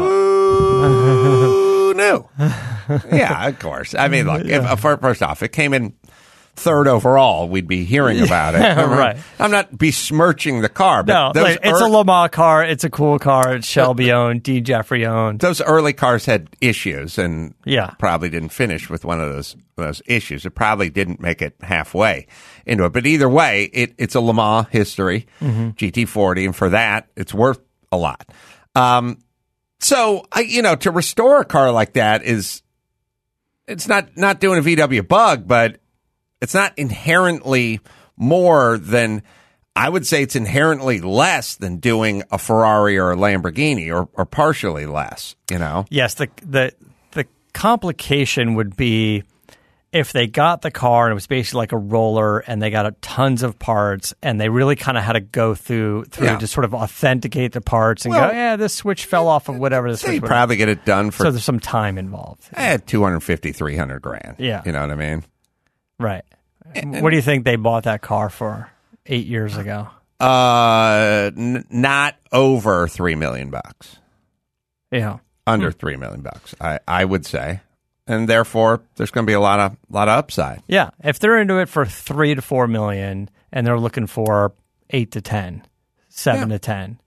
Who knew? Yeah, of course. I mean, look, if, uh, fir- first off, it came in third overall, we'd be hearing about it. Right. I'm not besmirching the car, but no, those, like, it's ear- a Le Mans car. It's a cool car. It's Shelby owned, D. Jeffrey owned. those early cars had issues and Yeah. probably didn't finish with one of those those issues. It probably didn't make it halfway into it. But either way, it, it's a Le Mans history, Mm-hmm. G T forty, and for that, it's worth a lot. Um, so, I, you know, to restore a car like that is, it's not, not doing a V W Bug, but it's not inherently more than, I would say it's inherently less than doing a Ferrari or a Lamborghini, or, or partially less, you know? Yes, the the the complication would be if they got the car and it was basically like a roller, and they got a, tons of parts, and they really kind of had to go through through Yeah. to sort of authenticate the parts and Well, go, yeah, this switch fell off of whatever the They switch. was. probably get it done for So there's some time involved. eh, two hundred fifty, three hundred grand. Yeah. You know what I mean? Right. What do you think they bought that car for eight years ago? Uh, n- not over three million bucks. Yeah. Under three million bucks, I, I would say. And therefore, there's going to be a lot of lot of upside. Yeah. If they're into it for three to four million and they're looking for eight to ten, seven Yeah. to ten.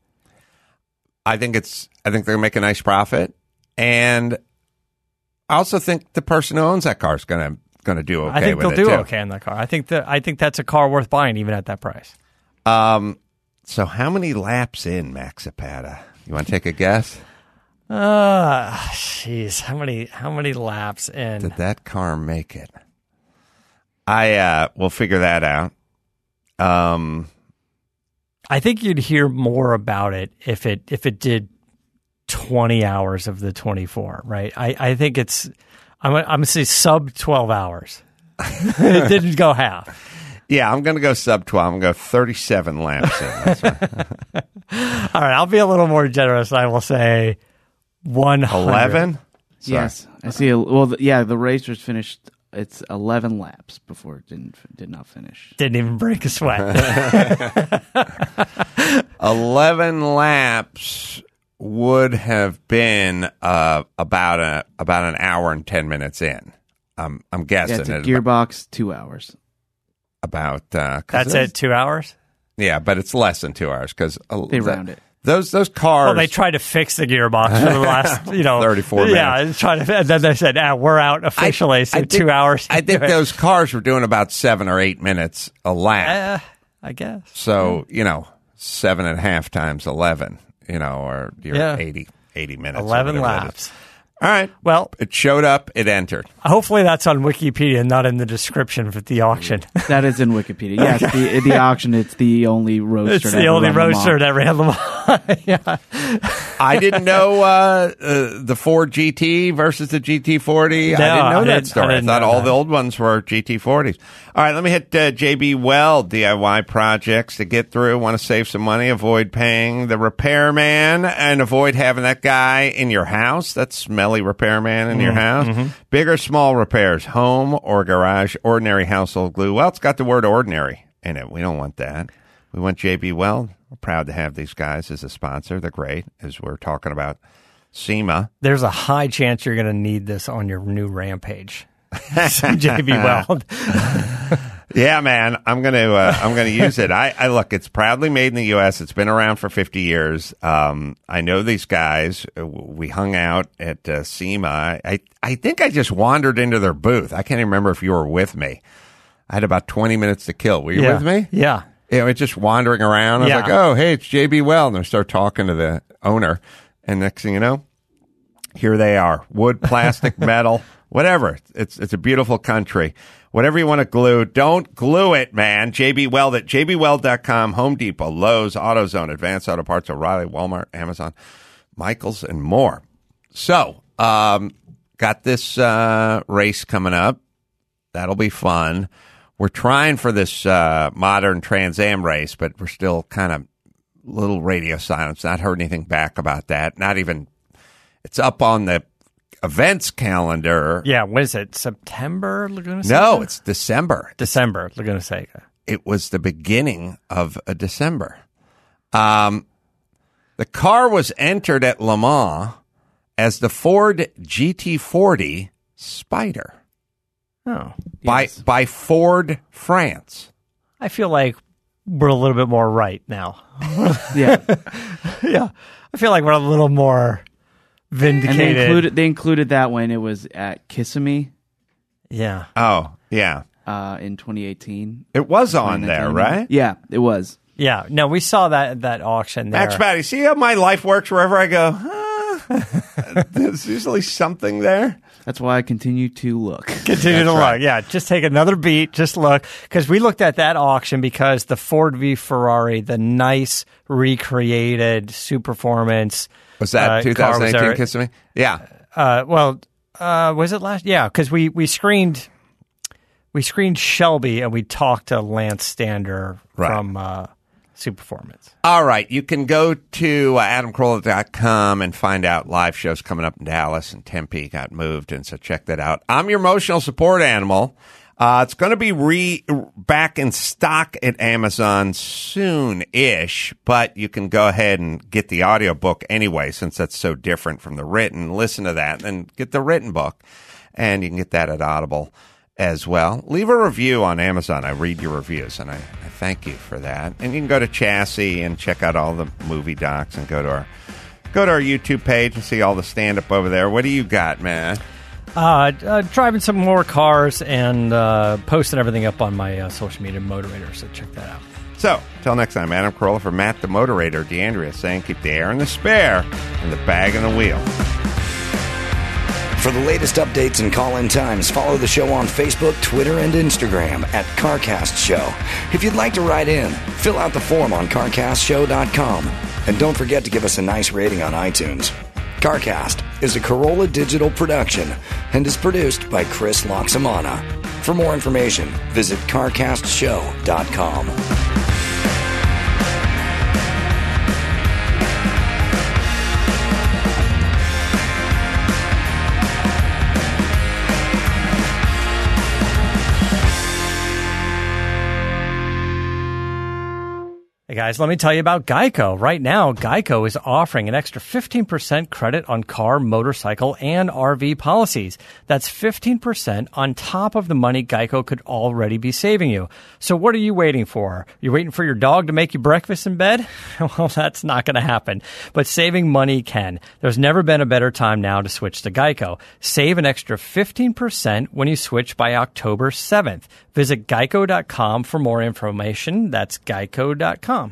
I think it's. I think they're going to make a nice profit, and I also think the person who owns that car is going to going to do okay. I think with they'll it do too. okay in that car. I think that I think that's a car worth buying even at that price. Um. So, how many laps in, Max Zapata? You want to take a guess? Uh jeez, how many how many laps in? Did that car make it? I uh, will figure that out. Um. I think you'd hear more about it if it if it did twenty hours of the twenty-four, right? I, I think it's I'm I'm gonna say sub twelve hours. It didn't go half. Yeah, I'm going to go sub twelve. I'm going to go thirty-seven laps in. That's right. All right, I'll be a little more generous. I will say one hundred. eleven? Sorry. Yes, I see. A, well, the, yeah, the racers finished. It's eleven laps before it didn't did not finish. Didn't even break a sweat. eleven laps would have been uh, about a about an hour and ten minutes in. Um, I'm Yeah, guessing it's a it gearbox, two hours. about uh, 'cause That's it's- it. Two hours. Yeah, but it's less than two hours because They round it. Those those cars. Well, they tried to fix the gearbox for the last, you know, thirty-four yeah, minutes. Trying to, and then they said, ah, we're out officially, I, so I think, two hours. I think those cars were doing about seven or eight minutes a lap. Uh, I guess. So, you know, seven and a half times eleven, you know, or you're Yeah. eighty, eighty minutes. or eleven whatever it laps. is. All right. Well, It showed up. It entered. hopefully that's on Wikipedia, not in the description for the auction. That is in Wikipedia. Yes, the, the auction. It's the only roadster. It's to the ever only run Le Mans. roadster that ran Le Mans. yeah. I didn't know uh, uh, the Ford G T versus the G T forty. I No, didn't know I that didn't- story. I I, didn't thought know all that. the old ones were G T forties. All right, let me hit uh, J B Weld D I Y projects to get through. Want to save some money, avoid paying the repairman, and avoid having that guy in your house, that smelly repairman in Mm, your house. mm-hmm. Big or small repairs, home or garage, ordinary household glue. Well, it's got the word ordinary in it. We don't want that. We want J B Weld. We're proud to have these guys as a sponsor. They're great, as we're talking about SEMA. There's a high chance you're going to need this on your new Rampage. J B Weld. Yeah, man, I'm gonna uh, I'm gonna use it. I, I look, it's proudly made in the U S. It's been around for fifty years. Um, I know these guys. We hung out at uh, SEMA. I I think I just wandered into their booth. I can't even remember if you were with me. I had about twenty minutes to kill. Were you yeah. with me? Yeah. Yeah, we're just wandering around. I was Yeah. like, oh, hey, it's J B Weld. And I start talking to the owner. And next thing you know, here they are. Wood, plastic, metal, whatever. It's it's a beautiful country. Whatever you want to glue, don't glue it, man. J B Weld at j b weld dot com, Home Depot, Lowe's, AutoZone, Advanced Auto Parts, O'Reilly, Walmart, Amazon, Michaels, and more. So, um, got this uh, race coming up. That'll be fun. We're trying for this uh, modern Trans Am race, but we're still kind of little radio silence. Not heard anything back about that. Not even, it's up on the events calendar. Yeah. What is it? September, Laguna Seca? No, it's December. December, Laguna Seca. It was the beginning of a December. Um, the car was entered at Le Mans as the Ford G T forty Spider Oh. by Yes. by Ford France. I feel like we're a little bit more right now. Yeah, yeah. I feel like we're a little more and vindicated. they included they included that when it was at Kissimmee yeah. Oh, yeah. uh, in twenty eighteen. It was on there, right? Yeah, it was. Yeah. No, we saw that that auction there. Max Batty, see how my life works wherever I go? Huh? There's usually something there. That's why I continue to look. Continue to That's right. look. Yeah, just take another beat. Just look. Because we looked at that auction because the Ford v Ferrari, the nice recreated Super Performance. Was that uh, twenty car was eighteen there. Kissimmee? Yeah. Uh, well, uh, was it last? Yeah, because we, we screened we screened Shelby and we talked to Lance Stander Right. from uh, Super Performance. All right. You can go to uh, adam carolla dot com and find out live shows coming up in Dallas, and Tempe got moved, and so check that out. I'm your emotional support animal. Uh, it's going to be re back in stock at Amazon soon-ish, but you can go ahead and get the audiobook anyway, since that's so different from the written. Listen to that, and then get the written book, and you can get that at Audible as well. Leave a review on Amazon. I read your reviews, and I, I thank you for that. And you can go to Chassis and check out all the movie docs, and go to our go to our YouTube page and see all the stand-up over there. What do you got, man? Uh, uh, driving some more cars and uh, posting everything up on my uh, social media Motivator, so check that out. So, till next time, Adam Carolla for Matt the Motivator, DeAndrea saying keep the air in the spare and the bag in the wheel. For the latest updates and call-in times, follow the show on Facebook, Twitter, and Instagram at CarCast Show. If you'd like to write in, fill out the form on car cast show dot com. And don't forget to give us a nice rating on iTunes. CarCast is a Corolla digital production and is produced by Chris Loxamana. For more information, visit car cast show dot com. They got guys, let me tell you about Geico. Right now, Geico is offering an extra fifteen percent credit on car, motorcycle, and R V policies. That's fifteen percent on top of the money Geico could already be saving you. So what are you waiting for? You're waiting for your dog to make you breakfast in bed? Well, that's not going to happen. But saving money can. There's never been a better time now to switch to Geico. Save an extra fifteen percent when you switch by October seventh. Visit geico dot com for more information. That's geico dot com.